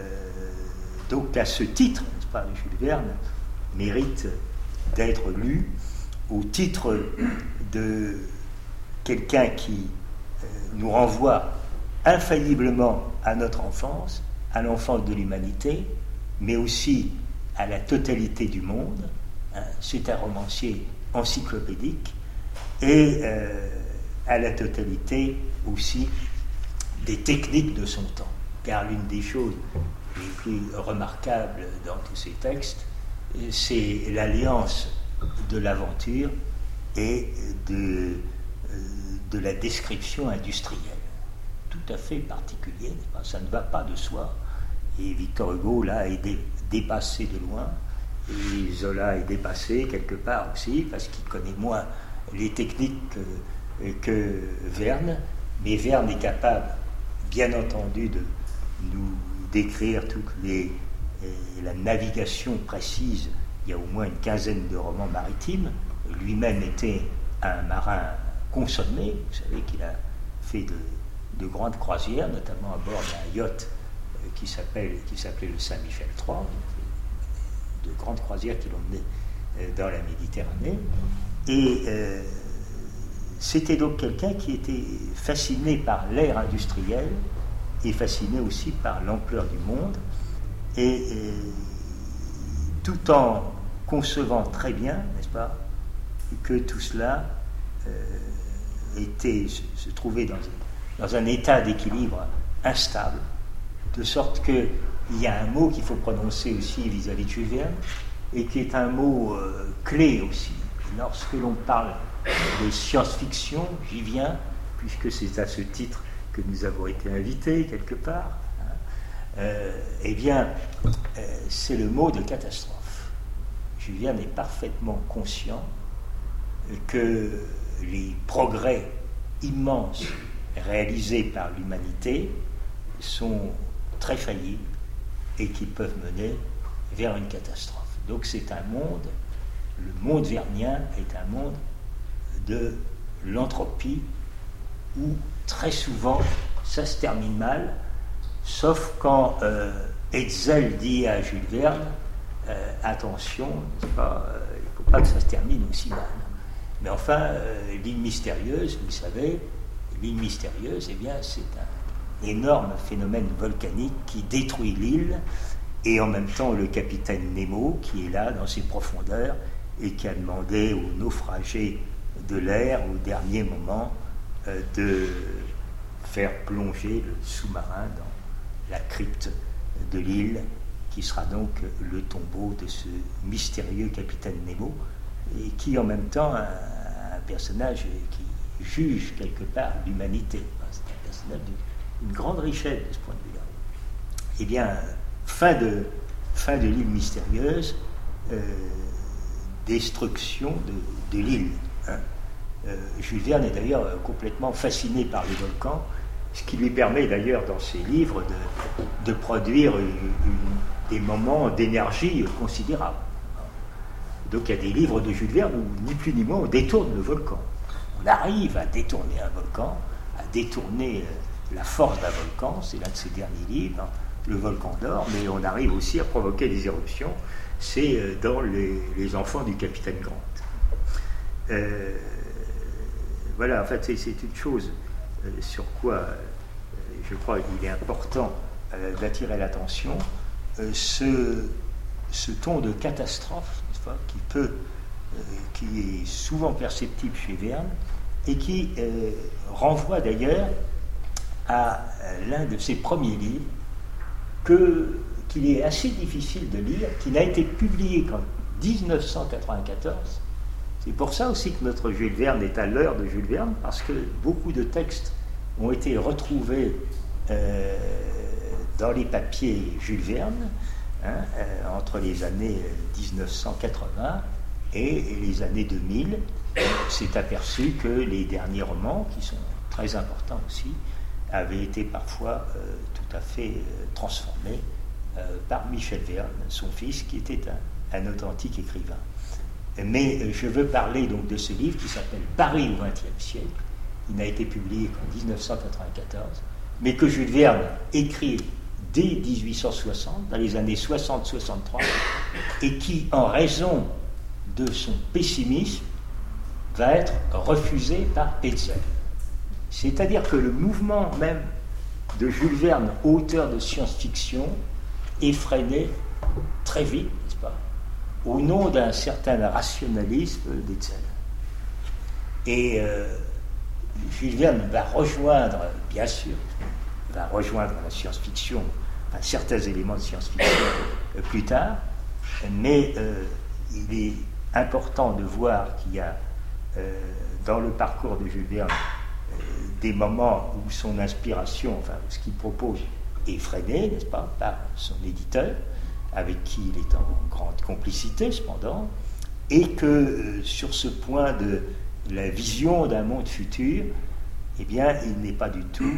donc à ce titre, n'est-ce pas, Jules Verne mérite d'être lu au titre de quelqu'un qui nous renvoie infailliblement à notre enfance, à l'enfance de l'humanité, mais aussi à la totalité du monde. C'est un romancier encyclopédique, et à la totalité aussi des techniques de son temps. Car l'une des choses les plus remarquables dans tous ces textes, c'est l'alliance de l'aventure et de la description industrielle. Tout à fait particulier, ça ne va pas de soi. Et Victor Hugo, là, est dépassé de loin. Et Zola est dépassé quelque part aussi, parce qu'il connaît moins les techniques que Verne. Mais Verne est capable, bien entendu, de nous décrire toute la navigation précise. Il y a au moins une quinzaine de romans maritimes. Lui-même était un marin consommé. Vous savez qu'il a fait de grandes croisières, notamment à bord d'un yacht qui s'appelait le Saint-Michel III, de grandes croisières qui l'emmenaient dans la Méditerranée. Et c'était donc quelqu'un qui était fasciné par l'ère industrielle et fasciné aussi par l'ampleur du monde, et tout en concevant très bien, n'est-ce pas, que tout cela se trouvait dans un état d'équilibre instable, de sorte qu'il y a un mot qu'il faut prononcer aussi vis-à-vis de Jules Verne, et qui est un mot clé aussi. Lorsque l'on parle de science-fiction, j'y viens, puisque c'est à ce titre que nous avons été invités quelque part, eh bien, c'est le mot de catastrophe. Jules Verne est parfaitement conscient que les progrès immenses réalisés par l'humanité sont très faillibles et qui peuvent mener vers une catastrophe. Donc c'est un monde, le monde vernien est un monde de l'entropie où très souvent ça se termine mal, sauf quand Hetzel dit à Jules Verne attention, il ne faut pas que ça se termine aussi mal. Mais enfin, l'île mystérieuse, vous savez, l'île mystérieuse, eh bien, c'est un énorme phénomène volcanique qui détruit l'île, et en même temps le capitaine Nemo qui est là dans ses profondeurs et qui a demandé aux naufragés de l'air au dernier moment de faire plonger le sous-marin dans la crypte de l'île, qui sera donc le tombeau de ce mystérieux capitaine Nemo, et qui en même temps un personnage qui juge quelque part l'humanité. C'est un personnage d'une grande richesse de ce point de vue-là. eh bien, fin de l'île mystérieuse, destruction de l'île. Hein. Jules Verne est d'ailleurs complètement fasciné par les volcans, ce qui lui permet d'ailleurs dans ses livres de produire des moments d'énergie considérables. Donc il y a des livres de Jules Verne où ni plus ni moins on détourne le volcan. On arrive à détourner un volcan, à détourner la force d'un volcan, c'est l'un de ses derniers livres, hein, Le volcan d'or, mais on arrive aussi à provoquer des éruptions, c'est dans les enfants du capitaine Grant. Voilà, en fait c'est une chose sur quoi je crois qu'il est important d'attirer l'attention, ce ton de catastrophe, n'est-ce pas, qui est souvent perceptible chez Verne et qui renvoie d'ailleurs à l'un de ses premiers livres qu'il est assez difficile de lire, qui n'a été publié qu'en 1994. C'est pour ça aussi que notre Jules Verne est à l'heure de Jules Verne, parce que beaucoup de textes ont été retrouvés dans les papiers Jules Verne, hein, entre les années 1980 et les années 2000. On s'est aperçu que les derniers romans, qui sont très importants aussi, avaient été parfois tout à fait transformés par Michel Verne, son fils, qui était un authentique écrivain. Mais je veux parler donc de ce livre qui s'appelle Paris au XXe siècle. Il n'a été publié qu'en 1994, mais que Jules Verne écrit dès 1860, dans les années 60-63, et qui, en raison de son pessimisme, va être refusé par Hetzel. C'est-à-dire que le mouvement même de Jules Verne, auteur de science-fiction, est freiné très vite, n'est-ce pas, au nom d'un certain rationalisme d'Hetzel. Et Jules Verne va rejoindre, bien sûr, la science-fiction, enfin, certains éléments de science-fiction plus tard, mais il est important de voir qu'il y a dans le parcours de Jules Verne des moments où son inspiration, enfin ce qu'il propose, est freiné, n'est-ce pas, par son éditeur, avec qui il est en grande complicité cependant, et que sur ce point de la vision d'un monde futur, eh bien, il n'est pas du tout,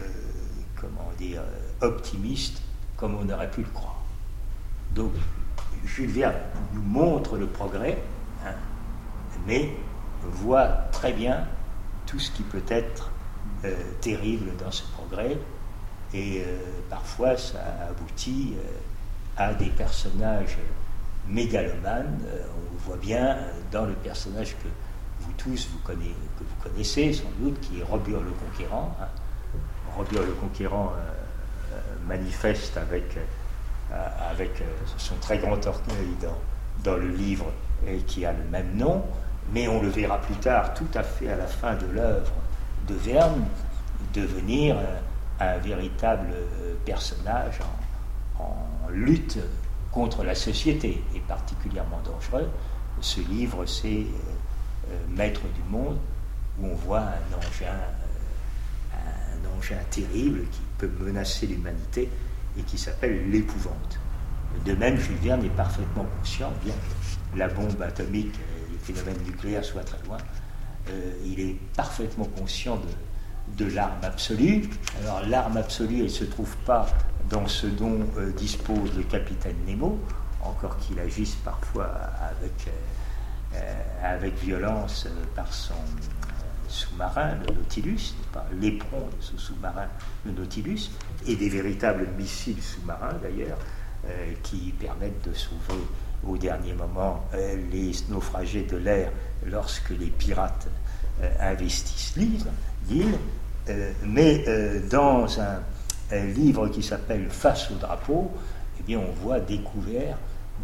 optimiste comme on aurait pu le croire. Donc, Jules Verne nous montre le progrès, hein, mais voit très bien tout ce qui peut être terrible dans ce progrès, et parfois ça aboutit à des personnages mégalomanes. On le voit bien dans le personnage que vous tous que vous connaissez sans doute, qui est Robur le Conquérant. Hein. Robur le Conquérant manifeste avec son très grand orgueil dans le livre qui a le même nom, mais on le verra plus tard, tout à fait à la fin de l'œuvre de Verne, devenir un véritable personnage en lutte contre la société, et particulièrement dangereux. Ce livre, c'est Maître du monde, où on voit un engin terrible qui peut menacer l'humanité et qui s'appelle l'épouvante. De même, Jules Verne est parfaitement conscient, bien que la bombe atomique et les phénomènes nucléaires soient très loin, il est parfaitement conscient de l'arme absolue. Alors l'arme absolue, elle ne se trouve pas dans ce dont dispose le capitaine Nemo, encore qu'il agisse parfois avec violence par son sous-marin, le Nautilus, l'éperon de ce sous-marin, le Nautilus, et des véritables missiles sous-marins d'ailleurs, qui permettent de sauver au dernier moment les naufragés de l'air lorsque les pirates investissent l'île. Mais dans un livre qui s'appelle Face au drapeau, eh bien on voit découverte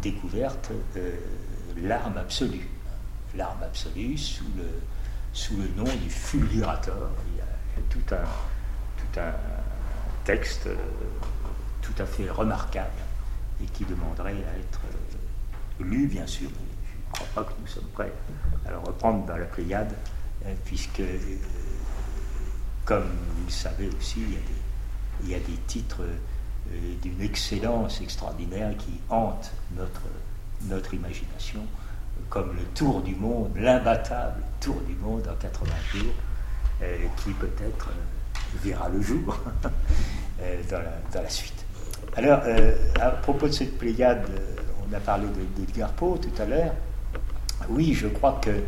l'arme absolue. L'arme absolue sous le nom du fulgurator. Il y a tout un texte tout à fait remarquable et qui demanderait à être lu, bien sûr. Je ne crois pas que nous sommes prêts à le reprendre dans la Pléiade, puisque, comme vous le savez aussi, il y a des titres d'une excellence extraordinaire qui hante notre imagination, comme le tour du monde, l'imbattable tour du monde en 80 jours, qui peut-être verra le jour dans la suite. Alors, à propos de cette Pléiade, on a parlé d'Edgar Poe tout à l'heure. Oui, je crois que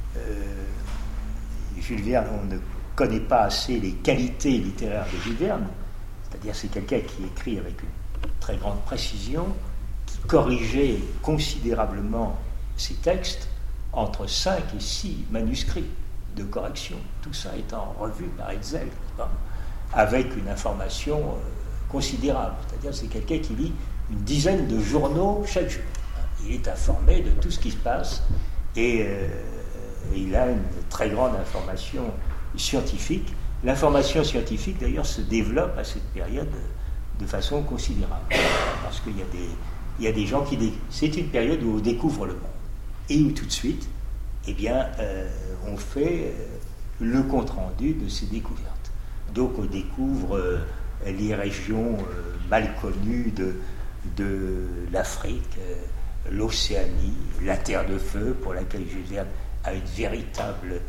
Jules Verne, on ne connaît pas assez les qualités littéraires de Jules Verne, c'est-à-dire c'est quelqu'un qui écrit avec une très grande précision, qui corrigeait considérablement ses textes entre 5 et 6 manuscrits de correction, tout ça étant revu par Hetzel, avec une information considérable, c'est-à-dire c'est quelqu'un qui lit une dizaine de journaux chaque jour. Il est informé de tout ce qui se passe et il a une très grande information scientifique. L'information scientifique, d'ailleurs, se développe à cette période de façon considérable. Parce qu'il y a des gens qui... C'est une période où on découvre le monde. Et où tout de suite, eh bien, on fait le compte-rendu de ces découvertes. Donc on découvre les régions mal connues de l'Afrique, l'Océanie, la Terre de Feu, pour laquelle Jules Verne a une véritable...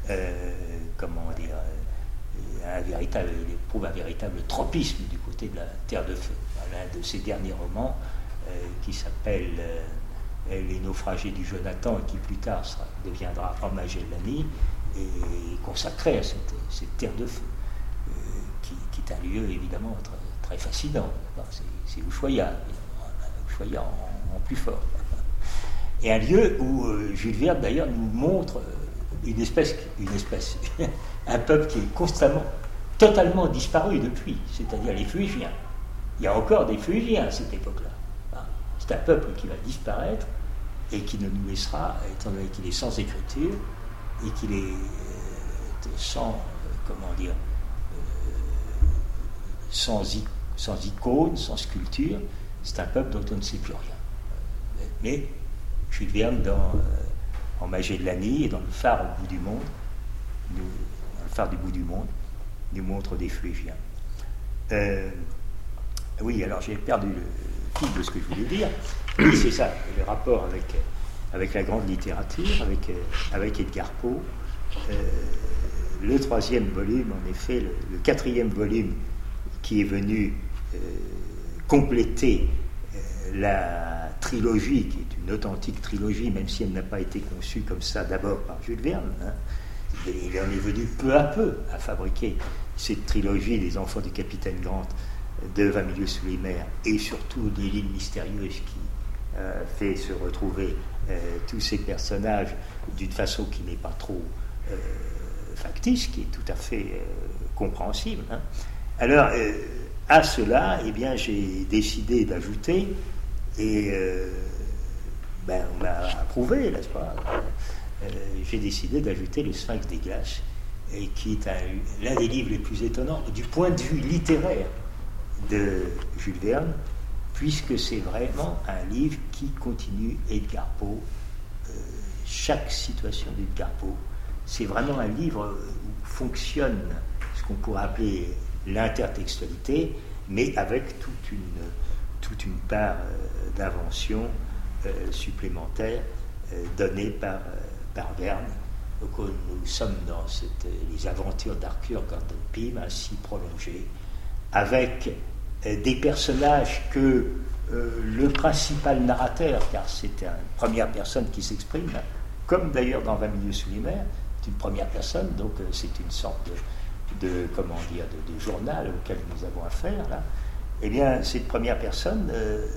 il éprouve un véritable tropisme du côté de la Terre de Feu. L'un de ses derniers romans, qui s'appelle Les naufragés du Jonathan, et qui plus tard deviendra En Magellanie, est consacré à cette Terre de Feu, qui est un lieu évidemment très, très fascinant. C'est Ushuaïa, en plus fort. Et un lieu où Jules Verne d'ailleurs nous montre une espèce, un peuple qui est totalement disparu depuis, c'est-à-dire les Fuégiens. Il y a encore des Fuégiens à cette époque-là. C'est un peuple qui va disparaître et qui ne nous laissera, étant donné qu'il est sans écriture et qu'il est sans icône, sans sculpture, c'est un peuple dont on ne sait plus rien. Mais Jules Verne, en Magellanie et dans le phare au bout du monde, nous montre des Fuégiens. Oui, alors j'ai perdu le fil de ce que je voulais dire. Oui, c'est ça, le rapport avec la grande littérature, avec Edgar Poe. Le 3e volume, en effet, le 4e volume qui est venu compléter la trilogie, qui est une authentique trilogie, même si elle n'a pas été conçue comme ça d'abord par Jules Verne. Il en est venu peu à peu à fabriquer cette trilogie des Enfants du Capitaine Grant, de 20 milieux sous les mers, et surtout des L'île mystérieuse qui fait se retrouver tous ces personnages d'une façon qui n'est pas trop factice, qui est tout à fait compréhensible. Alors, à cela, eh bien, j'ai décidé d'ajouter, et on m'a approuvé, n'est-ce pas, j'ai décidé d'ajouter Le Sphinx des glaces, et qui est l'un des livres les plus étonnants du point de vue littéraire de Jules Verne, puisque c'est vraiment un livre qui continue Edgar Poe. Chaque situation d'Edgar Poe, c'est vraiment un livre où fonctionne ce qu'on pourrait appeler l'intertextualité, mais avec toute une part d'invention supplémentaire donnée par Verne. Donc nous sommes dans les aventures d'Arthur Gordon Pym, ainsi prolongées, avec des personnages que le principal narrateur, car c'est une première personne qui s'exprime, comme d'ailleurs dans 20 milieux sous les mers, c'est une première personne, donc c'est une sorte de journal auquel nous avons affaire, là. Eh bien, cette première personne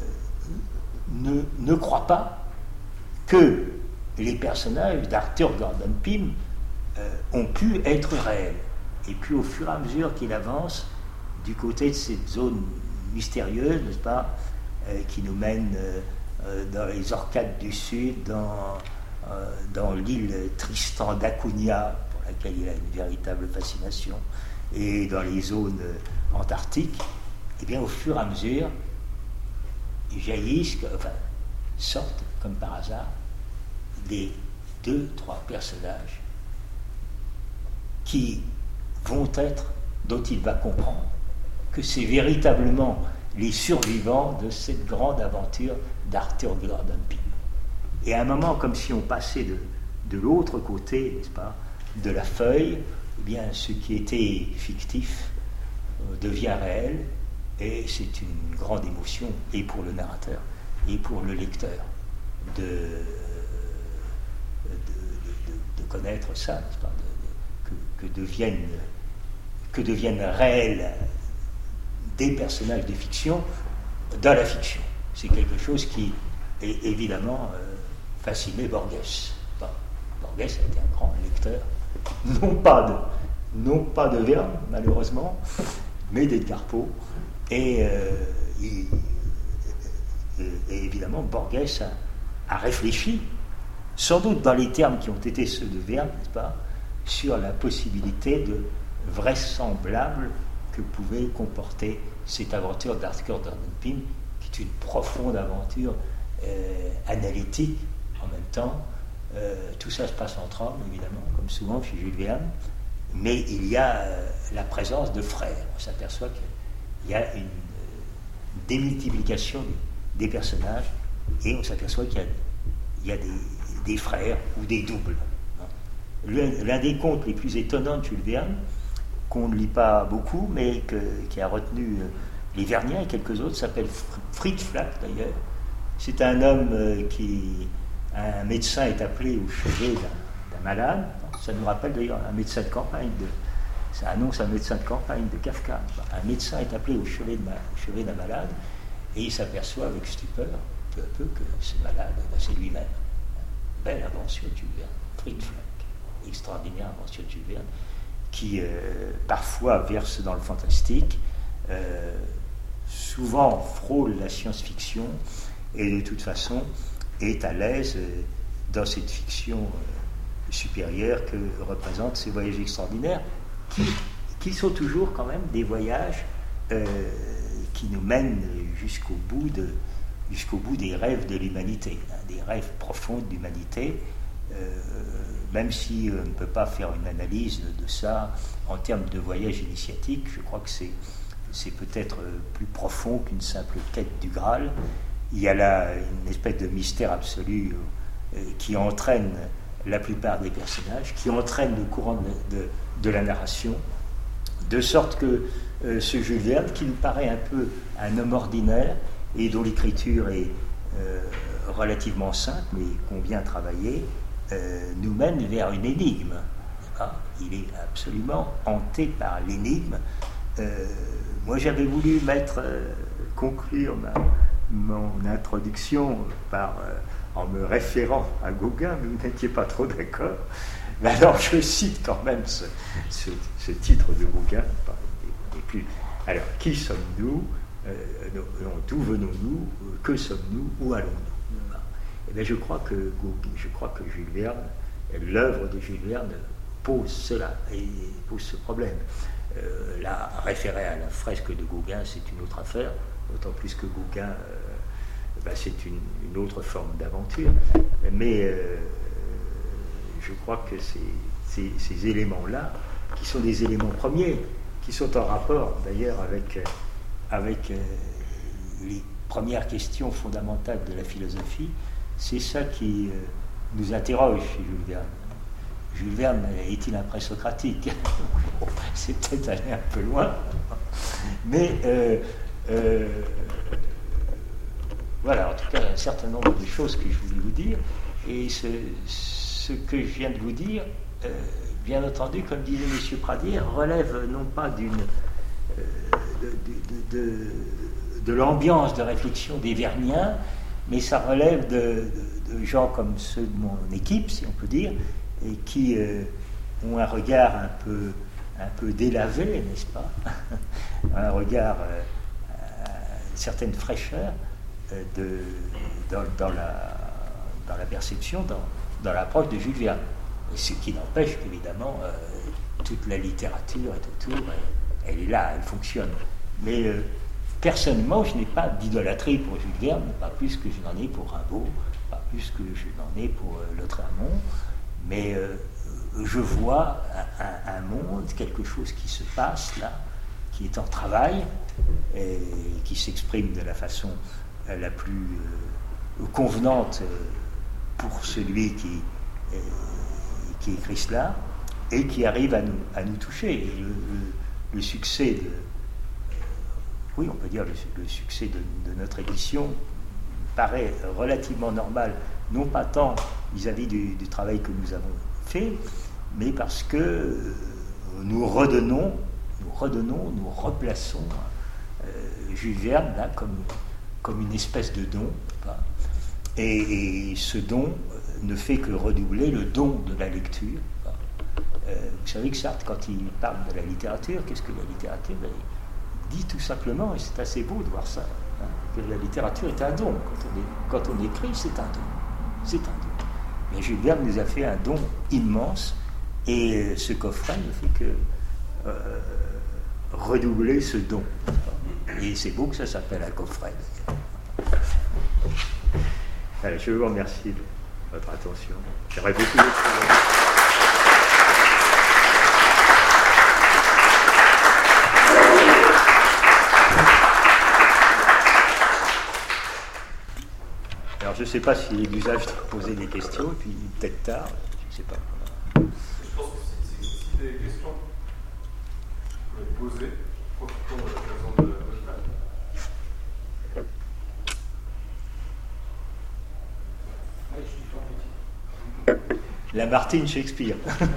ne croit pas que les personnages d'Arthur Gordon Pym ont pu être réels. Et puis, au fur et à mesure qu'il avance du côté de cette zone mystérieuse, n'est-ce pas, qui nous mène dans les Orcades du Sud, dans l'île Tristan d'Acunha, pour laquelle il a une véritable fascination, et dans les zones antarctiques, et bien au fur et à mesure, sortent comme par hasard des 2-3 personnages dont il va comprendre que c'est véritablement les survivants de cette grande aventure d'Arthur Gordon Pym. Et à un moment, comme si on passait de l'autre côté, n'est-ce pas, de la feuille, eh bien, ce qui était fictif devient réel, et c'est une grande émotion, et pour le narrateur, et pour le lecteur, de connaître ça, n'est-ce pas, que deviennent réels des personnages de fiction dans la fiction. C'est quelque chose qui est évidemment fasciné Borges. Bon, Borges a été un grand lecteur, non pas de Verne, malheureusement, mais d'Edgar Poe. Et évidemment, Borges a réfléchi, sans doute dans les termes qui ont été ceux de Verne, n'est-ce pas, sur la possibilité de vraisemblable que pouvait comporter cette aventure d'Arthur Gordon Pym, qui est une profonde aventure analytique en même temps. Tout ça se passe entre hommes, évidemment, comme souvent chez Jules Verne, mais il y a la présence de frères. On s'aperçoit qu'il y a une démultiplication des personnages, et on s'aperçoit qu'il y a des frères ou des doubles. L'un des contes les plus étonnants de Jules Verne, qu'on ne lit pas beaucoup, mais qui a retenu les Verniens et quelques autres, s'appelle Fritz Flack d'ailleurs. C'est un homme un médecin est appelé au chevet d'un malade. Ça nous rappelle d'ailleurs un médecin de campagne, ça annonce un médecin de campagne de Kafka. Un médecin est appelé au chevet d'un malade, et il s'aperçoit avec stupeur, peu à peu, que ce malade, c'est lui-même. Belle invention de Jules Verne, Fritz Flack. Extraordinaire invention de Jules Verne, qui parfois verse dans le fantastique, souvent frôle la science-fiction, et de toute façon est à l'aise dans cette fiction supérieure que représentent ces voyages extraordinaires, qui sont toujours quand même des voyages qui nous mènent jusqu'au bout des rêves de l'humanité, des rêves profonds de l'humanité. Même si on ne peut pas faire une analyse de ça en termes de voyage initiatique, je crois que c'est peut-être plus profond qu'une simple quête du Graal. Il y a là une espèce de mystère absolu qui entraîne la plupart des personnages, qui entraîne le courant de la narration, de sorte que ce Jules Verne, qui nous paraît un peu un homme ordinaire et dont l'écriture est relativement simple, mais qu'on vient travailler, nous mène vers une énigme. Il est absolument hanté par l'énigme. Moi, j'avais voulu conclure mon introduction en me référant à Gauguin, mais vous n'étiez pas trop d'accord. Mais alors, je cite quand même ce titre de Gauguin. Alors, qui sommes-nous? D'où venons-nous? Que sommes-nous? Où allons-nous? Eh bien, je crois que Jules Verne, l'œuvre de Jules Verne pose cela, et pose ce problème. Là, référer à la fresque de Gauguin, c'est une autre affaire, d'autant plus que Gauguin, c'est une autre forme d'aventure. Mais je crois que ces éléments-là, qui sont des éléments premiers, qui sont en rapport d'ailleurs avec les premières questions fondamentales de la philosophie, c'est ça qui nous interroge chez Jules Verne. Jules Verne est-il un présocratique? C'est peut-être aller un peu loin, mais voilà, en tout cas, il y a un certain nombre de choses que je voulais vous dire, et ce que je viens de vous dire, bien entendu, comme disait M. Pradier, relève non pas de l'ambiance de réflexion des Verniens, mais ça relève de gens comme ceux de mon équipe, si on peut dire, et qui ont un regard un peu délavé, n'est-ce pas? Un regard, une certaine fraîcheur dans la perception, dans l'approche de Jules Verne. Ce qui n'empêche qu'évidemment, toute la littérature est autour, elle est là, elle fonctionne. Mais personnellement, je n'ai pas d'idolâtrie pour Jules Verne, pas plus que je n'en ai pour Rimbaud, pas plus que je n'en ai pour Lautréamont, mais je vois un monde, quelque chose qui se passe là, est en travail et qui s'exprime de la façon la plus convenante pour celui qui écrit cela, et qui arrive à nous toucher. Et le succès oui, on peut dire le succès de notre édition paraît relativement normal, non pas tant vis-à-vis du travail que nous avons fait, mais parce que nous replaçons Jules Verne là, comme une espèce de don. Et ce don ne fait que redoubler le don de la lecture. Vous savez que Sartre, quand il parle de la littérature, qu'est-ce que la littérature? Il dit tout simplement, et c'est assez beau de voir ça, que la littérature est un don. Quand on écrit, c'est un don. C'est un don. Mais Jules Verne nous a fait un don immense, et ce coffret ne fait que redoubler ce don. Et c'est beau que ça s'appelle un coffret. Allez, je vous remercie de votre attention. J'aurais beaucoup de choses. Alors, je ne sais pas s'il est d'usage de poser des questions, et puis peut-être tard, je ne sais pas. Je pense que si des questions vous pouvez poser, profitons de l'occasion de le faire. Lamartine, Shakespeare.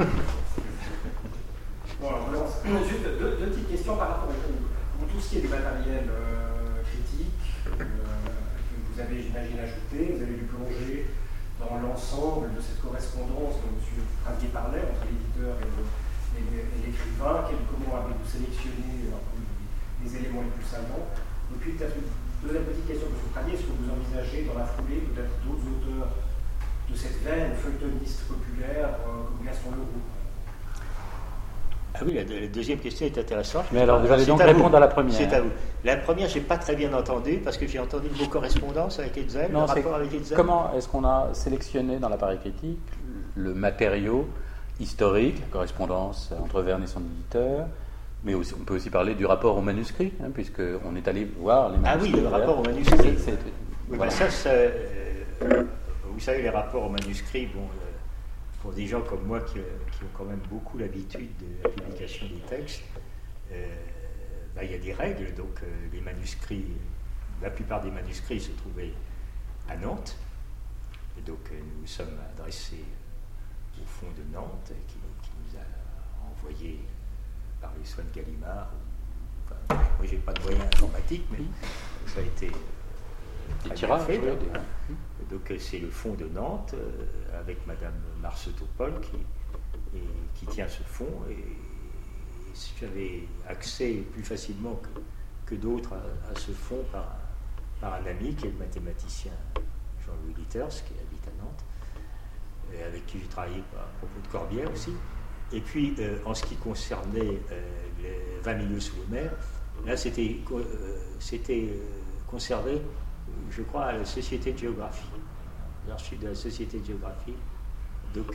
Bon, alors, juste deux petites questions par rapport à tout ce qui est du matériel critique. Vous avez, j'imagine, ajouté, vous avez dû plonger dans l'ensemble de cette correspondance dont M. Pradier parlait entre l'éditeur et l'écrivain. Comment avez-vous sélectionné les éléments les plus savants? Et puis, peut-être une deuxième petite question, M. Pradier, est-ce que vous envisagez dans la foulée peut-être d'autres auteurs de cette veine feuilletoniste populaire comme Gaston Leroux? Ah oui, la deuxième question est intéressante. Mais alors, vous allez donc répondre à la première. C'est à vous. La première, je n'ai pas très bien entendu, parce que j'ai entendu vos correspondances avec Hetzel, le rapport avec Hetzel. Comment est-ce qu'on a sélectionné dans l'appareil critique le matériau historique, la correspondance entre Verne et son éditeur, mais aussi, on peut aussi parler du rapport au manuscrit, puisqu'on est allé voir les manuscrits. Ah oui, le rapport au manuscrit. Oui, voilà. Vous savez, les rapports au manuscrit, bon, pour des gens comme moi qui ont quand même beaucoup l'habitude de la publication des textes, il y a des règles. Donc les manuscrits, la plupart des manuscrits se trouvaient à Nantes, et donc nous sommes adressés au fond de Nantes, qui nous a envoyé par les soins de Gallimard. Moi, j'ai pas de moyens informatiques, mais ça a été des tirages fait. Donc c'est le fond de Nantes, avec Madame Marceau-Paul qui tient ce fond, et j'avais accès plus facilement que d'autres à ce fond par un ami qui est le mathématicien Jean-Louis Litters, qui habite à Nantes, et avec qui j'ai travaillé à propos de Corbière aussi. Et puis en ce qui concernait les 20 milieux sous les mers, là c'était conservé, je crois, à la Société de Géographie, l'archive de la Société de Géographie. Donc,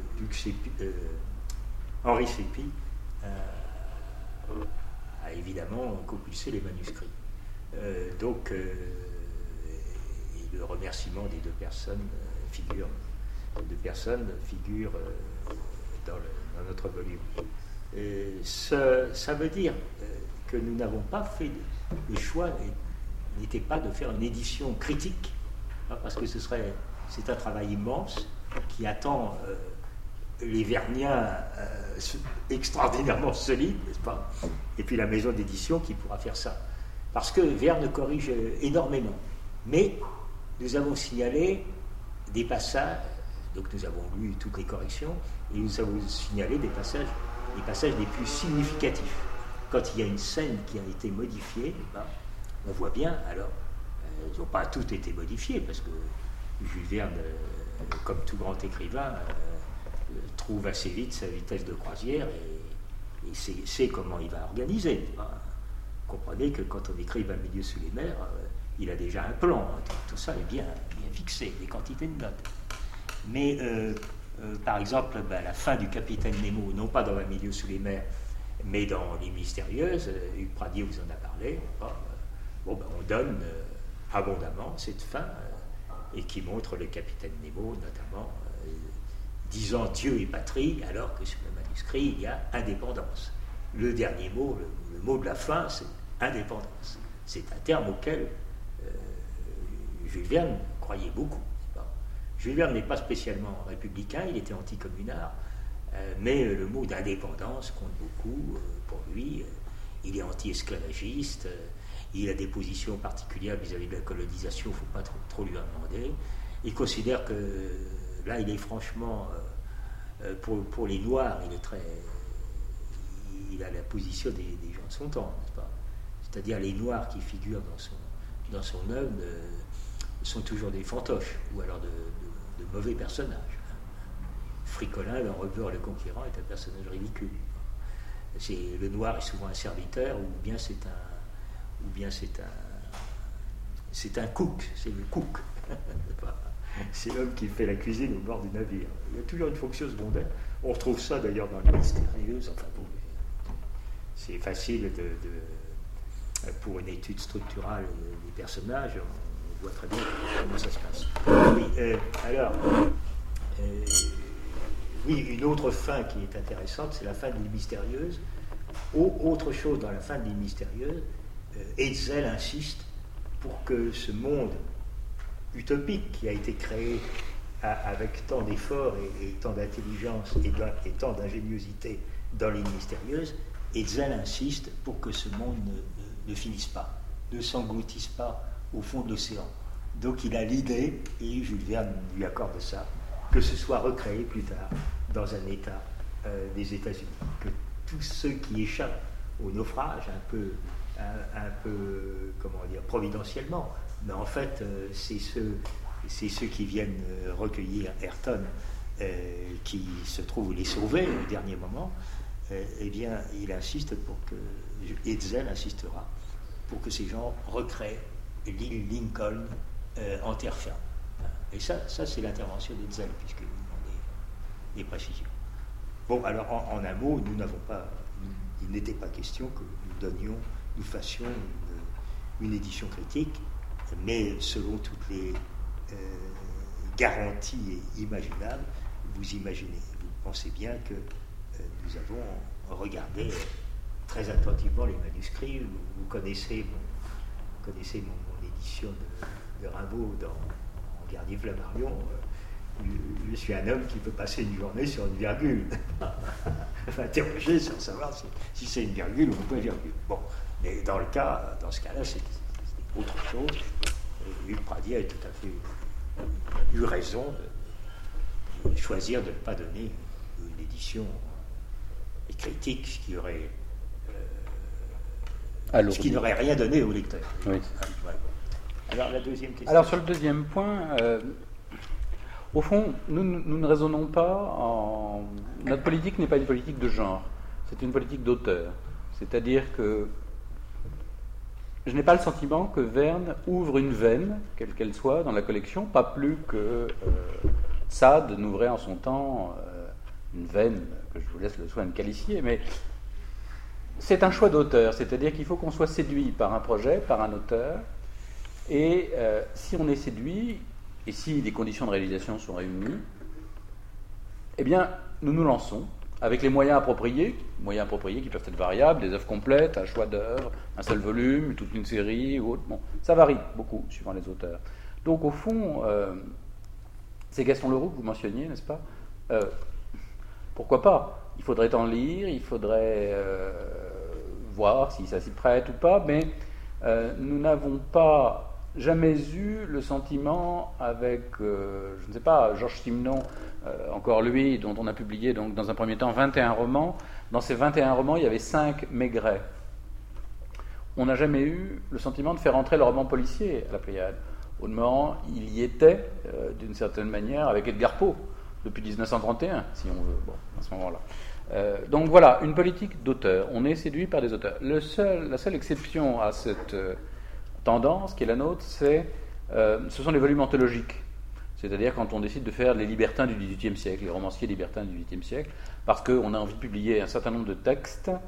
Henri Sépi a évidemment compulsé les manuscrits. Et le remerciement des deux personnes figure dans notre volume. Ça veut dire que nous n'avons pas fait le choix, n'était pas de faire une édition critique, parce que c'est un travail immense qui attend les Verniens extraordinairement solides, n'est-ce pas? Et puis la maison d'édition qui pourra faire ça. Parce que Verne corrige énormément. Mais nous avons signalé des passages, donc nous avons lu toutes les corrections, et nous avons signalé les passages les plus significatifs. Quand il y a une scène qui a été modifiée, on voit bien, alors, ils n'ont pas toutes été modifiées, parce que Jules Verne, comme tout grand écrivain, trouve assez vite sa vitesse de croisière et sait comment il va organiser. Vous comprenez que quand on écrit 20 milieux sous les mers, il a déjà un plan, tout ça est bien fixé, des quantités de notes. Mais, par exemple, la fin du Capitaine Nemo, non pas dans 20 milieux sous les mers, Mais dans Les Mystérieuses, Hugues Pradier vous en a parlé, on donne abondamment cette fin, et qui montre le capitaine Nemo, notamment, disant Dieu et patrie, alors que sur le manuscrit, il y a indépendance. Le dernier mot, le mot de la fin, c'est indépendance. C'est un terme auquel Jules Verne croyait beaucoup. Jules Verne n'est pas spécialement républicain, il était anticommunard, mais le mot d'indépendance compte beaucoup pour lui. Il est anti-esclavagiste, il a des positions particulières vis-à-vis de la colonisation, il ne faut pas trop lui en demander. Il considère que, là, il est franchement, pour les Noirs, il a la position des gens de son temps, n'est-ce pas? C'est-à-dire les Noirs qui figurent dans son œuvre sont toujours des fantoches, ou alors de mauvais personnages. Fricolin, le Rebeur, le Conquérant, est un personnage ridicule. Le Noir est souvent un serviteur, ou bien c'est un cook, c'est le cook. C'est l'homme qui fait la cuisine au bord du navire. Il y a toujours une fonction secondaire. On retrouve ça d'ailleurs dans Les Mystérieuses. Enfin bon, c'est facile pour une étude structurale des personnages, on voit très bien comment ça se passe. Oui, une autre fin qui est intéressante, c'est la fin de Les Mystérieuses. Autre chose dans la fin de Les Mystérieuses, Hetzel insiste pour que ce monde utopique qui a été créé avec tant d'efforts et tant d'intelligence et tant d'ingéniosité dans Les Mystérieuses, Hetzel insiste pour que ce monde ne finisse pas, ne s'engloutisse pas au fond de l'océan. Donc il a l'idée, et Jules Verne lui accorde ça, que ce soit recréé plus tard dans un État des États-Unis, que tous ceux qui échappent au naufrage, un peu comment dire, providentiellement, mais en fait c'est ceux qui viennent recueillir Ayrton qui se trouvent les sauver au dernier moment, eh bien il insiste pour que, Hetzel insistera pour que ces gens recréent l'île Lincoln en terre ferme. Et ça c'est l'intervention d'Hetzel, puisqu'il demande des précisions. Bon, alors en un mot, il n'était pas question que nous fassions une édition critique, mais selon toutes les garanties imaginables, vous pensez bien que nous avons regardé très attentivement les manuscrits. Vous connaissez mon édition de Rimbaud en Garnier Flammarion. Je suis un homme qui peut passer une journée sur une virgule. M'interroger sur savoir si c'est une virgule ou pas une virgule. Bon, mais dans ce cas-là, c'est autre chose. Hugues Pradier a tout à fait eu raison de choisir de ne pas donner une édition critique, ce qui n'aurait rien donné au lecteur. Oui. Alors la deuxième question. Alors sur le deuxième point, au fond, nous ne raisonnons pas notre politique n'est pas une politique de genre, c'est une politique d'auteur. C'est-à-dire que je n'ai pas le sentiment que Verne ouvre une veine, quelle qu'elle soit, dans la collection, pas plus que Sade n'ouvrait en son temps une veine, que je vous laisse le soin de qualifier, mais c'est un choix d'auteur, c'est-à-dire qu'il faut qu'on soit séduit par un projet, par un auteur, et si on est séduit, et si les conditions de réalisation sont réunies, eh bien, nous nous lançons avec les moyens appropriés qui peuvent être variables, des œuvres complètes, un choix d'œuvres, un seul volume, toute une série ou autre. Bon, ça varie beaucoup suivant les auteurs. Donc, au fond, c'est Gaston Leroux que vous mentionniez, n'est-ce pas? Pourquoi pas? Il faudrait en lire, il faudrait voir si ça s'y prête ou pas, mais nous n'avons pas jamais eu le sentiment avec, je ne sais pas, Georges Simenon, encore lui, dont on a publié donc, dans un premier temps 21 romans. Dans ces 21 romans, il y avait 5 Maigret. On n'a jamais eu le sentiment de faire entrer le roman policier à la Pléiade. Au demeurant, il y était, d'une certaine manière, avec Edgar Poe, depuis 1931, si on veut, bon, à ce moment-là. Donc voilà, une politique d'auteur. On est séduit par des auteurs. La seule exception à cette tendance qui est la nôtre, ce sont les volumes anthologiques. C'est-à-dire quand on décide de faire les libertins du XVIIIe siècle, les romanciers libertins du XVIIIe siècle, parce qu'on a envie de publier un certain nombre de textes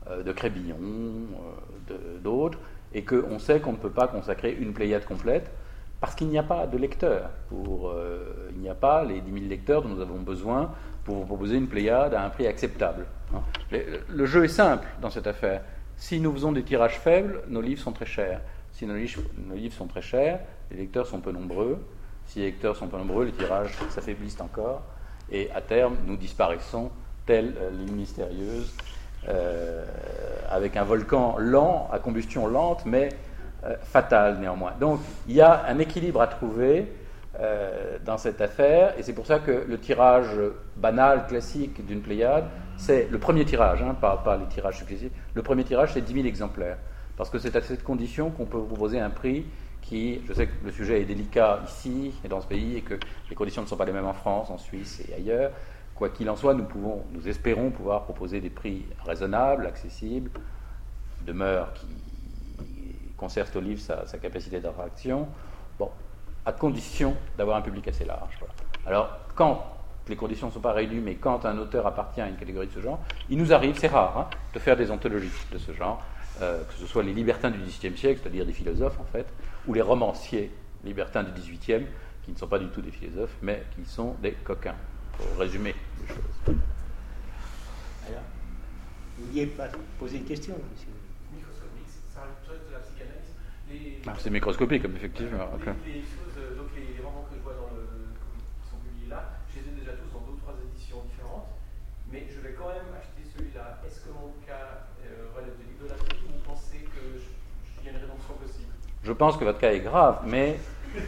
de Crébillon, d'autres, et qu'on sait qu'on ne peut pas consacrer une Pléiade complète, parce qu'il n'y a pas de lecteurs. Il n'y a pas les 10 000 lecteurs dont nous avons besoin pour vous proposer une Pléiade à un prix acceptable. Le jeu est simple dans cette affaire. Si nous faisons des tirages faibles, nos livres sont très chers. Si nos livres sont très chers, les lecteurs sont peu nombreux. Si les lecteurs sont peu nombreux, les tirages s'affaiblissent encore. Et à terme, nous disparaissons, telle l'île mystérieuse, avec un volcan lent, à combustion lente, mais fatal néanmoins. Donc, il y a un équilibre à trouver dans cette affaire, et c'est pour ça que le tirage banal, classique d'une Pléiade, c'est le premier tirage, pas les tirages successifs. Le premier tirage, c'est 10 000 exemplaires, parce que c'est à cette condition qu'on peut vous proposer un prix qui, je sais que le sujet est délicat ici et dans ce pays, et que les conditions ne sont pas les mêmes en France, en Suisse et ailleurs. Quoi qu'il en soit, nous espérons pouvoir proposer des prix raisonnables, accessibles, demeure qui conserve au livre sa capacité d'attraction, bon, à condition d'avoir un public assez large. Voilà. Alors, quand les conditions ne sont pas réunies, mais quand un auteur appartient à une catégorie de ce genre, il nous arrive, c'est rare, de faire des anthologies de ce genre, que ce soit les libertins du XVIIIe siècle, c'est-à-dire des philosophes en fait, ou les romanciers libertins du XVIIIe, qui ne sont pas du tout des philosophes, mais qui sont des coquins, pour résumer les choses. Alors, vous vouliez pas poser une question, monsieur? Microscopique, ça arrive de la psychanalyse. C'est microscopique, effectivement. Les choses, donc les romans que je vois qui sont publiés là, je les ai déjà tous dans 2 ou 3 éditions différentes, mais je vais quand même acheter celui-là. Est-ce que mon cas relève de l'idolâtrie ou vous pensez qu'il y a une rédemption possible? Je pense que votre cas est grave, mais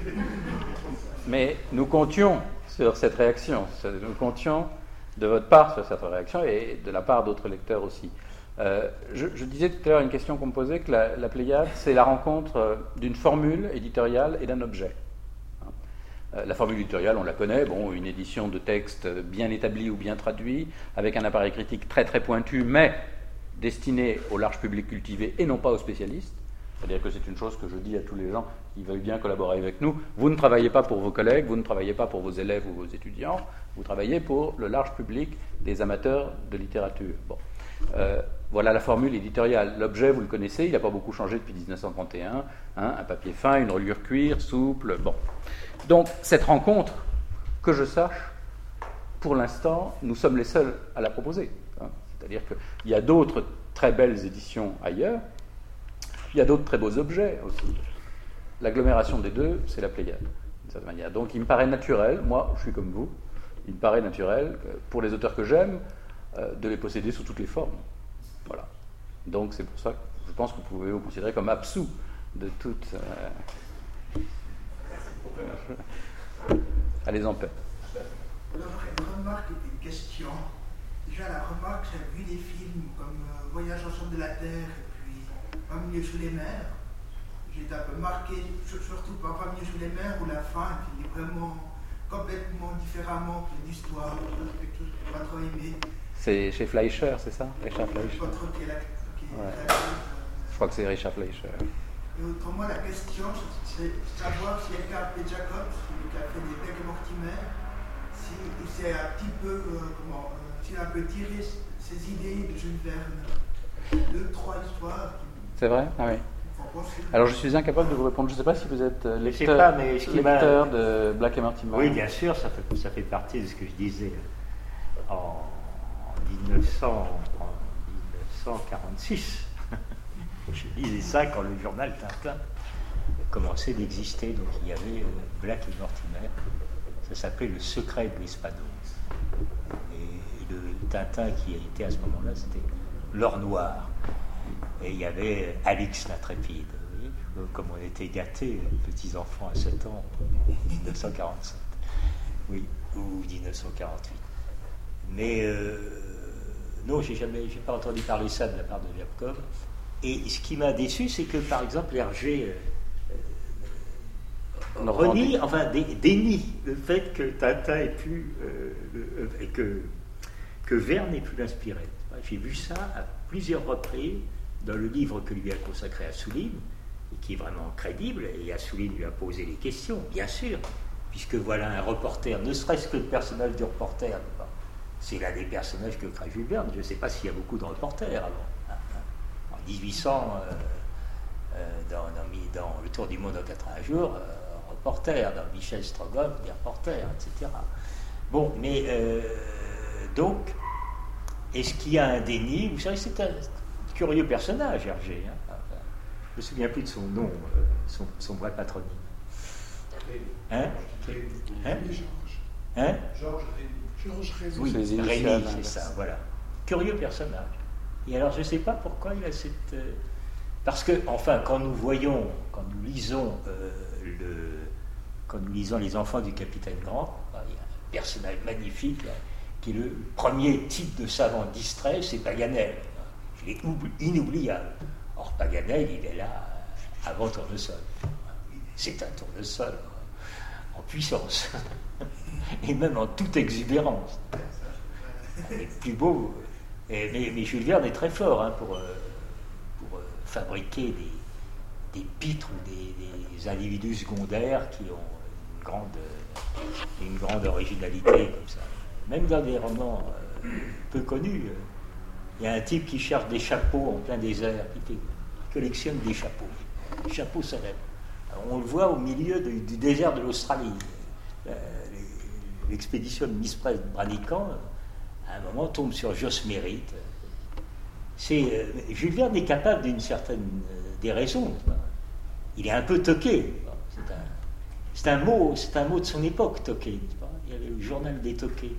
nous comptions sur cette réaction. Nous comptions de votre part sur cette réaction et de la part d'autres lecteurs aussi. Je disais tout à l'heure une question qu'on me posait, que la Pléiade, c'est la rencontre d'une formule éditoriale et d'un objet. La formule éditoriale, on la connaît, une édition de texte bien établi ou bien traduit, avec un appareil critique très très pointu, mais destiné au large public cultivé et non pas aux spécialistes. C'est-à-dire que c'est une chose que je dis à tous les gens qui veulent bien collaborer avec nous. Vous ne travaillez pas pour vos collègues, vous ne travaillez pas pour vos élèves ou vos étudiants, vous travaillez pour le large public des amateurs de littérature. Voilà la formule éditoriale. L'objet, vous le connaissez, il n'a pas beaucoup changé depuis 1931. Un papier fin, une reliure cuir, souple. Donc, cette rencontre, que je sache, pour l'instant, nous sommes les seuls à la proposer. C'est-à-dire qu'il y a d'autres très belles éditions ailleurs. Il y a d'autres très beaux objets aussi. L'agglomération des deux, c'est la Pléiade, d'une certaine manière. Donc il me paraît naturel, moi je suis comme vous, il me paraît naturel, pour les auteurs que j'aime, de les posséder sous toutes les formes. Voilà. Donc c'est pour ça que je pense que vous pouvez vous considérer comme absous de toute... Allez en paix. Alors, une remarque et une question. Déjà, la remarque, j'ai vu des films comme Voyage en centre de la Terre, Pas milieu sous les mers. J'ai été un peu marqué, surtout par Pas milieu sous les mers, où la fin qui est vraiment complètement différemment que l'histoire, quelque chose que je n'ai pas trop aimé. C'est chez Fleischer, c'est ça? Richard Fleischer. Je crois que c'est Richard Fleischer. Et autrement, la question, c'est savoir si Edgar P. Jacobs, qui a fait des Beck et Mortimer, si c'est un petit peu, s'il a un peu tiré ses idées de Jules Verne. 2, 3 histoires. C'est vrai? Ah oui. Alors je suis incapable de vous répondre. Je ne sais pas si vous êtes lecteur de Black et Mortimer. Oui, bien sûr, ça fait partie de ce que je disais en 1946. Je lisais ça quand le journal Tintin commençait d'exister. Donc il y avait Black et Mortimer. Ça s'appelait Le secret de l'Espadon. Et le Tintin qui était à ce moment-là, c'était L'Or Noir. Et il y avait Alix l'Intrépide. Comme on était gâtés, petits enfants à 7 ans, en 1947. Oui, ou 1948. Mais non, j'ai pas entendu parler ça de la part de Jacob. Et ce qui m'a déçu, c'est que, par exemple, Hergé dénie le fait que Tintin ait pu, que Verne ait pu l'inspirer. J'ai vu ça à plusieurs reprises dans le livre que lui a consacré Assouline, et qui est vraiment crédible, et Assouline lui a posé les questions, bien sûr, puisque voilà un reporter, ne serait-ce que le personnage du reporter, c'est l'un des personnages que crée Jules Verne. Je ne sais pas s'il y a beaucoup de reporters avant. 1800, dans Le Tour du Monde en 80 jours, reporter, dans Michel Strogoff, des reporters, etc. Bon, mais donc, est-ce qu'il y a un déni? Vous savez, c'est un curieux personnage, Hergé. Hein. Enfin, je ne me souviens plus de son nom, son vrai patronyme. Hein? Hein? Georges Rémy. Oui, Ses Rémy, initiales, c'est hein. ça, voilà. Curieux personnage. Et alors, je ne sais pas pourquoi il a cette... Parce que, enfin, quand nous lisons Les Enfants du Capitaine Grant, il y a un personnage magnifique, là, qui est le premier type de savant distrait, c'est Paganel. Il est inoubliable. Or, Paganel, il est là avant Tournesol. C'est un Tournesol en puissance, et même en toute exubérance. Il est plus beau. Mais Jules Verne est très fort hein, pour fabriquer des pitres ou des individus secondaires qui ont une grande originalité comme ça. Même dans des romans peu connus, il y a un type qui cherche des chapeaux en plein désert, qui collectionne des chapeaux. Des chapeaux célèbres. Alors, on le voit au milieu du désert de l'Australie. L'expédition de Miss Branican, à un moment, tombe sur Jos Mérite. Jules Verne est capable d'une certaine déraison. Il est un peu toqué. C'est un mot de son époque, toqué. Il y avait le journal des toqués.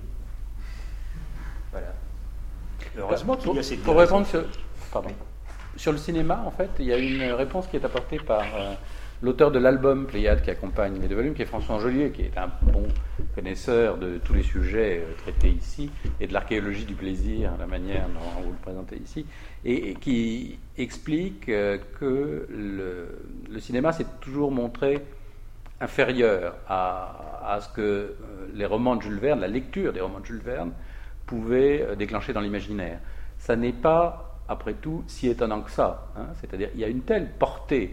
Voilà. Heureusement qu'il y a cette Pour déraison. répondre sur le cinéma, en fait, il y a une réponse qui est apportée par l'auteur de l'album Pléiade qui accompagne les deux volumes, qui est François Angelier, qui est un bon connaisseur de tous les sujets traités ici, et de l'archéologie du plaisir, la manière dont vous le présentez ici, et qui explique que le cinéma s'est toujours montré inférieur à ce que les romans de Jules Verne, la lecture des romans de Jules Verne, pouvait déclencher dans l'imaginaire. Ça n'est pas, après tout, si étonnant que ça. Hein. C'est-à-dire il y a une telle portée,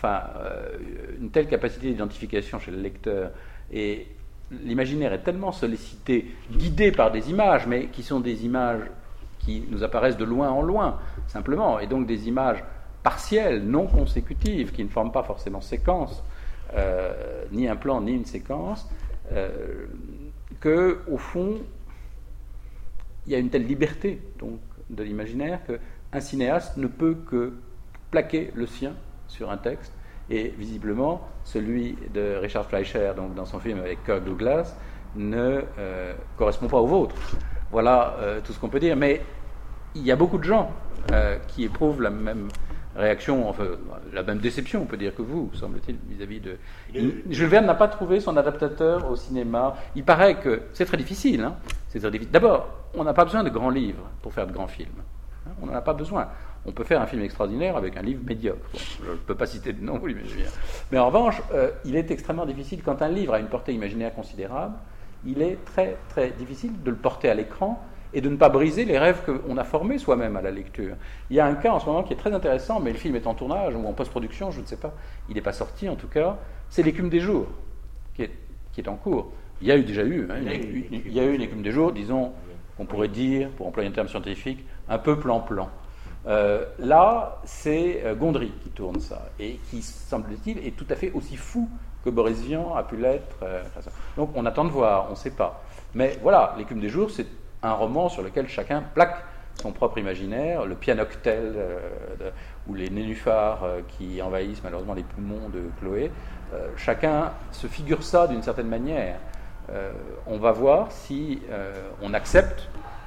une telle capacité d'identification chez le lecteur, et l'imaginaire est tellement sollicité, guidé par des images, mais qui sont des images qui nous apparaissent de loin en loin, simplement, et donc des images partielles, non consécutives, qui ne forment pas forcément séquence, ni un plan, ni une séquence, que, au fond, il y a une telle liberté donc, de l'imaginaire qu'un cinéaste ne peut que plaquer le sien sur un texte, et visiblement celui de Richard Fleischer, donc dans son film avec Kirk Douglas, ne correspond pas au vôtre. Voilà tout ce qu'on peut dire. Mais il y a beaucoup de gens qui éprouvent la même réaction, enfin la même déception, on peut dire, que vous, semble-t-il, vis-à-vis de... Jules Verne n'a pas trouvé son adaptateur au cinéma. Il paraît que c'est très difficile. Hein. C'est très difficile. D'abord, on n'a pas besoin de grands livres pour faire de grands films. Hein. On n'en a pas besoin. On peut faire un film extraordinaire avec un livre médiocre. Bon, je ne peux pas citer de nom, vous l'imaginez bien. Mais en revanche, il est extrêmement difficile, quand un livre a une portée imaginaire considérable, il est très très difficile de le porter à l'écran et de ne pas briser les rêves qu'on a formés soi-même à la lecture. Il y a un cas en ce moment qui est très intéressant, mais le film est en tournage ou en post-production, je ne sais pas, il n'est pas sorti en tout cas, c'est L'écume des jours, qui est en cours. Il y a déjà eu, hein, il y a eu une Écume des jours, disons, on pourrait dire, pour employer un terme scientifique, un peu plan-plan. Là, c'est Gondry qui tourne ça, et qui, semble-t-il, est tout à fait aussi fou que Boris Vian a pu l'être. Donc on attend de voir, on ne sait pas. Mais voilà, L'écume des jours, c'est un roman sur lequel chacun plaque son propre imaginaire, le pianoctel ou les nénuphars qui envahissent malheureusement les poumons de Chloé. Chacun se figure ça d'une certaine manière. On va voir si on accepte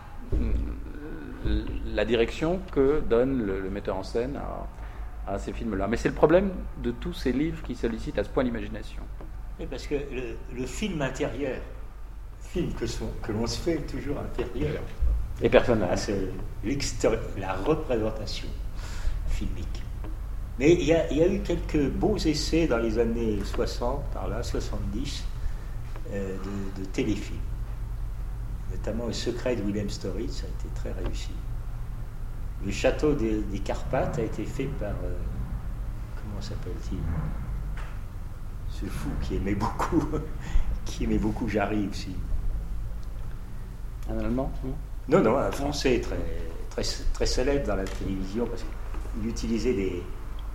la direction que donne le metteur en scène à ces films-là. Mais c'est le problème de tous ces livres qui sollicitent à ce point l'imagination. Oui, parce que le film intérieur, film que l'on se fait toujours intérieur, et personnel, c'est la représentation filmique. Mais il y a eu quelques beaux essais dans les années 60, par là, 70, de téléfilms. Notamment Le Secret de Wilhelm Story, ça a été très réussi. Le Château des Carpates a été fait par... comment s'appelle-t-il ? Ce fou qui aimait beaucoup Jarry aussi. Un Allemand ? Non, un Français très, très, très célèbre dans la télévision, parce il utilisait des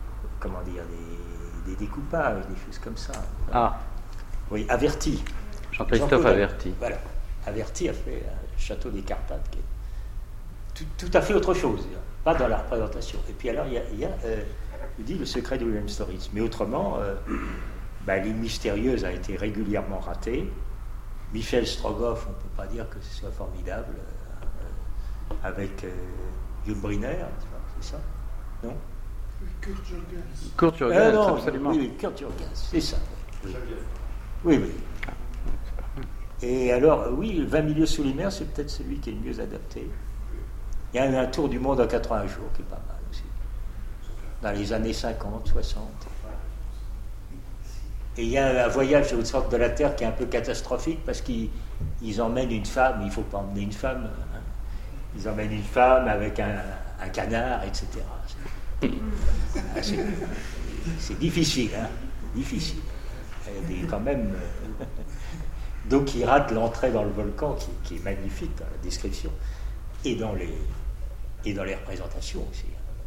découpages, des choses comme ça. Ah, Oui, Averti. Jean-Christophe Jean-Claude Averti. Voilà. Averti a fait un château des Carpates qui est tout à fait autre chose, pas dans la représentation. Et puis alors, il y a je dis, Le secret de William Storitz. Mais autrement, L'île mystérieuse a été régulièrement ratée. Michel Strogoff, on ne peut pas dire que ce soit formidable, avec Jules Briner, c'est ça? Non? Kurt Jürgens. Kurt Jürgens, non, absolument. Oui, Kurt Jürgens, c'est ça. Oui. Et alors, oui, 20 milieux sous les mers, c'est peut-être celui qui est le mieux adapté. Il y a eu un tour du monde en 80 jours qui est pas mal aussi. Dans les années 50, 60. Et il y a un voyage au centre de la Terre qui est un peu catastrophique parce qu'ils emmènent une femme, il ne faut pas emmener une femme, hein. Ils emmènent une femme avec un canard, etc. C'est difficile, hein, difficile. Et quand même. Donc il rate l'entrée dans le volcan qui est magnifique dans la description et dans les représentations aussi.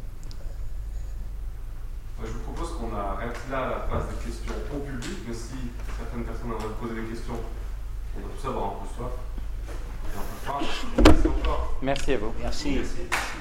Je vous propose qu'on arrête là la phase des questions au public, mais si certaines personnes aimeraient poser des questions, on doit tous avoir un peu soif et un peu faim. Merci encore. Merci à vous. Merci.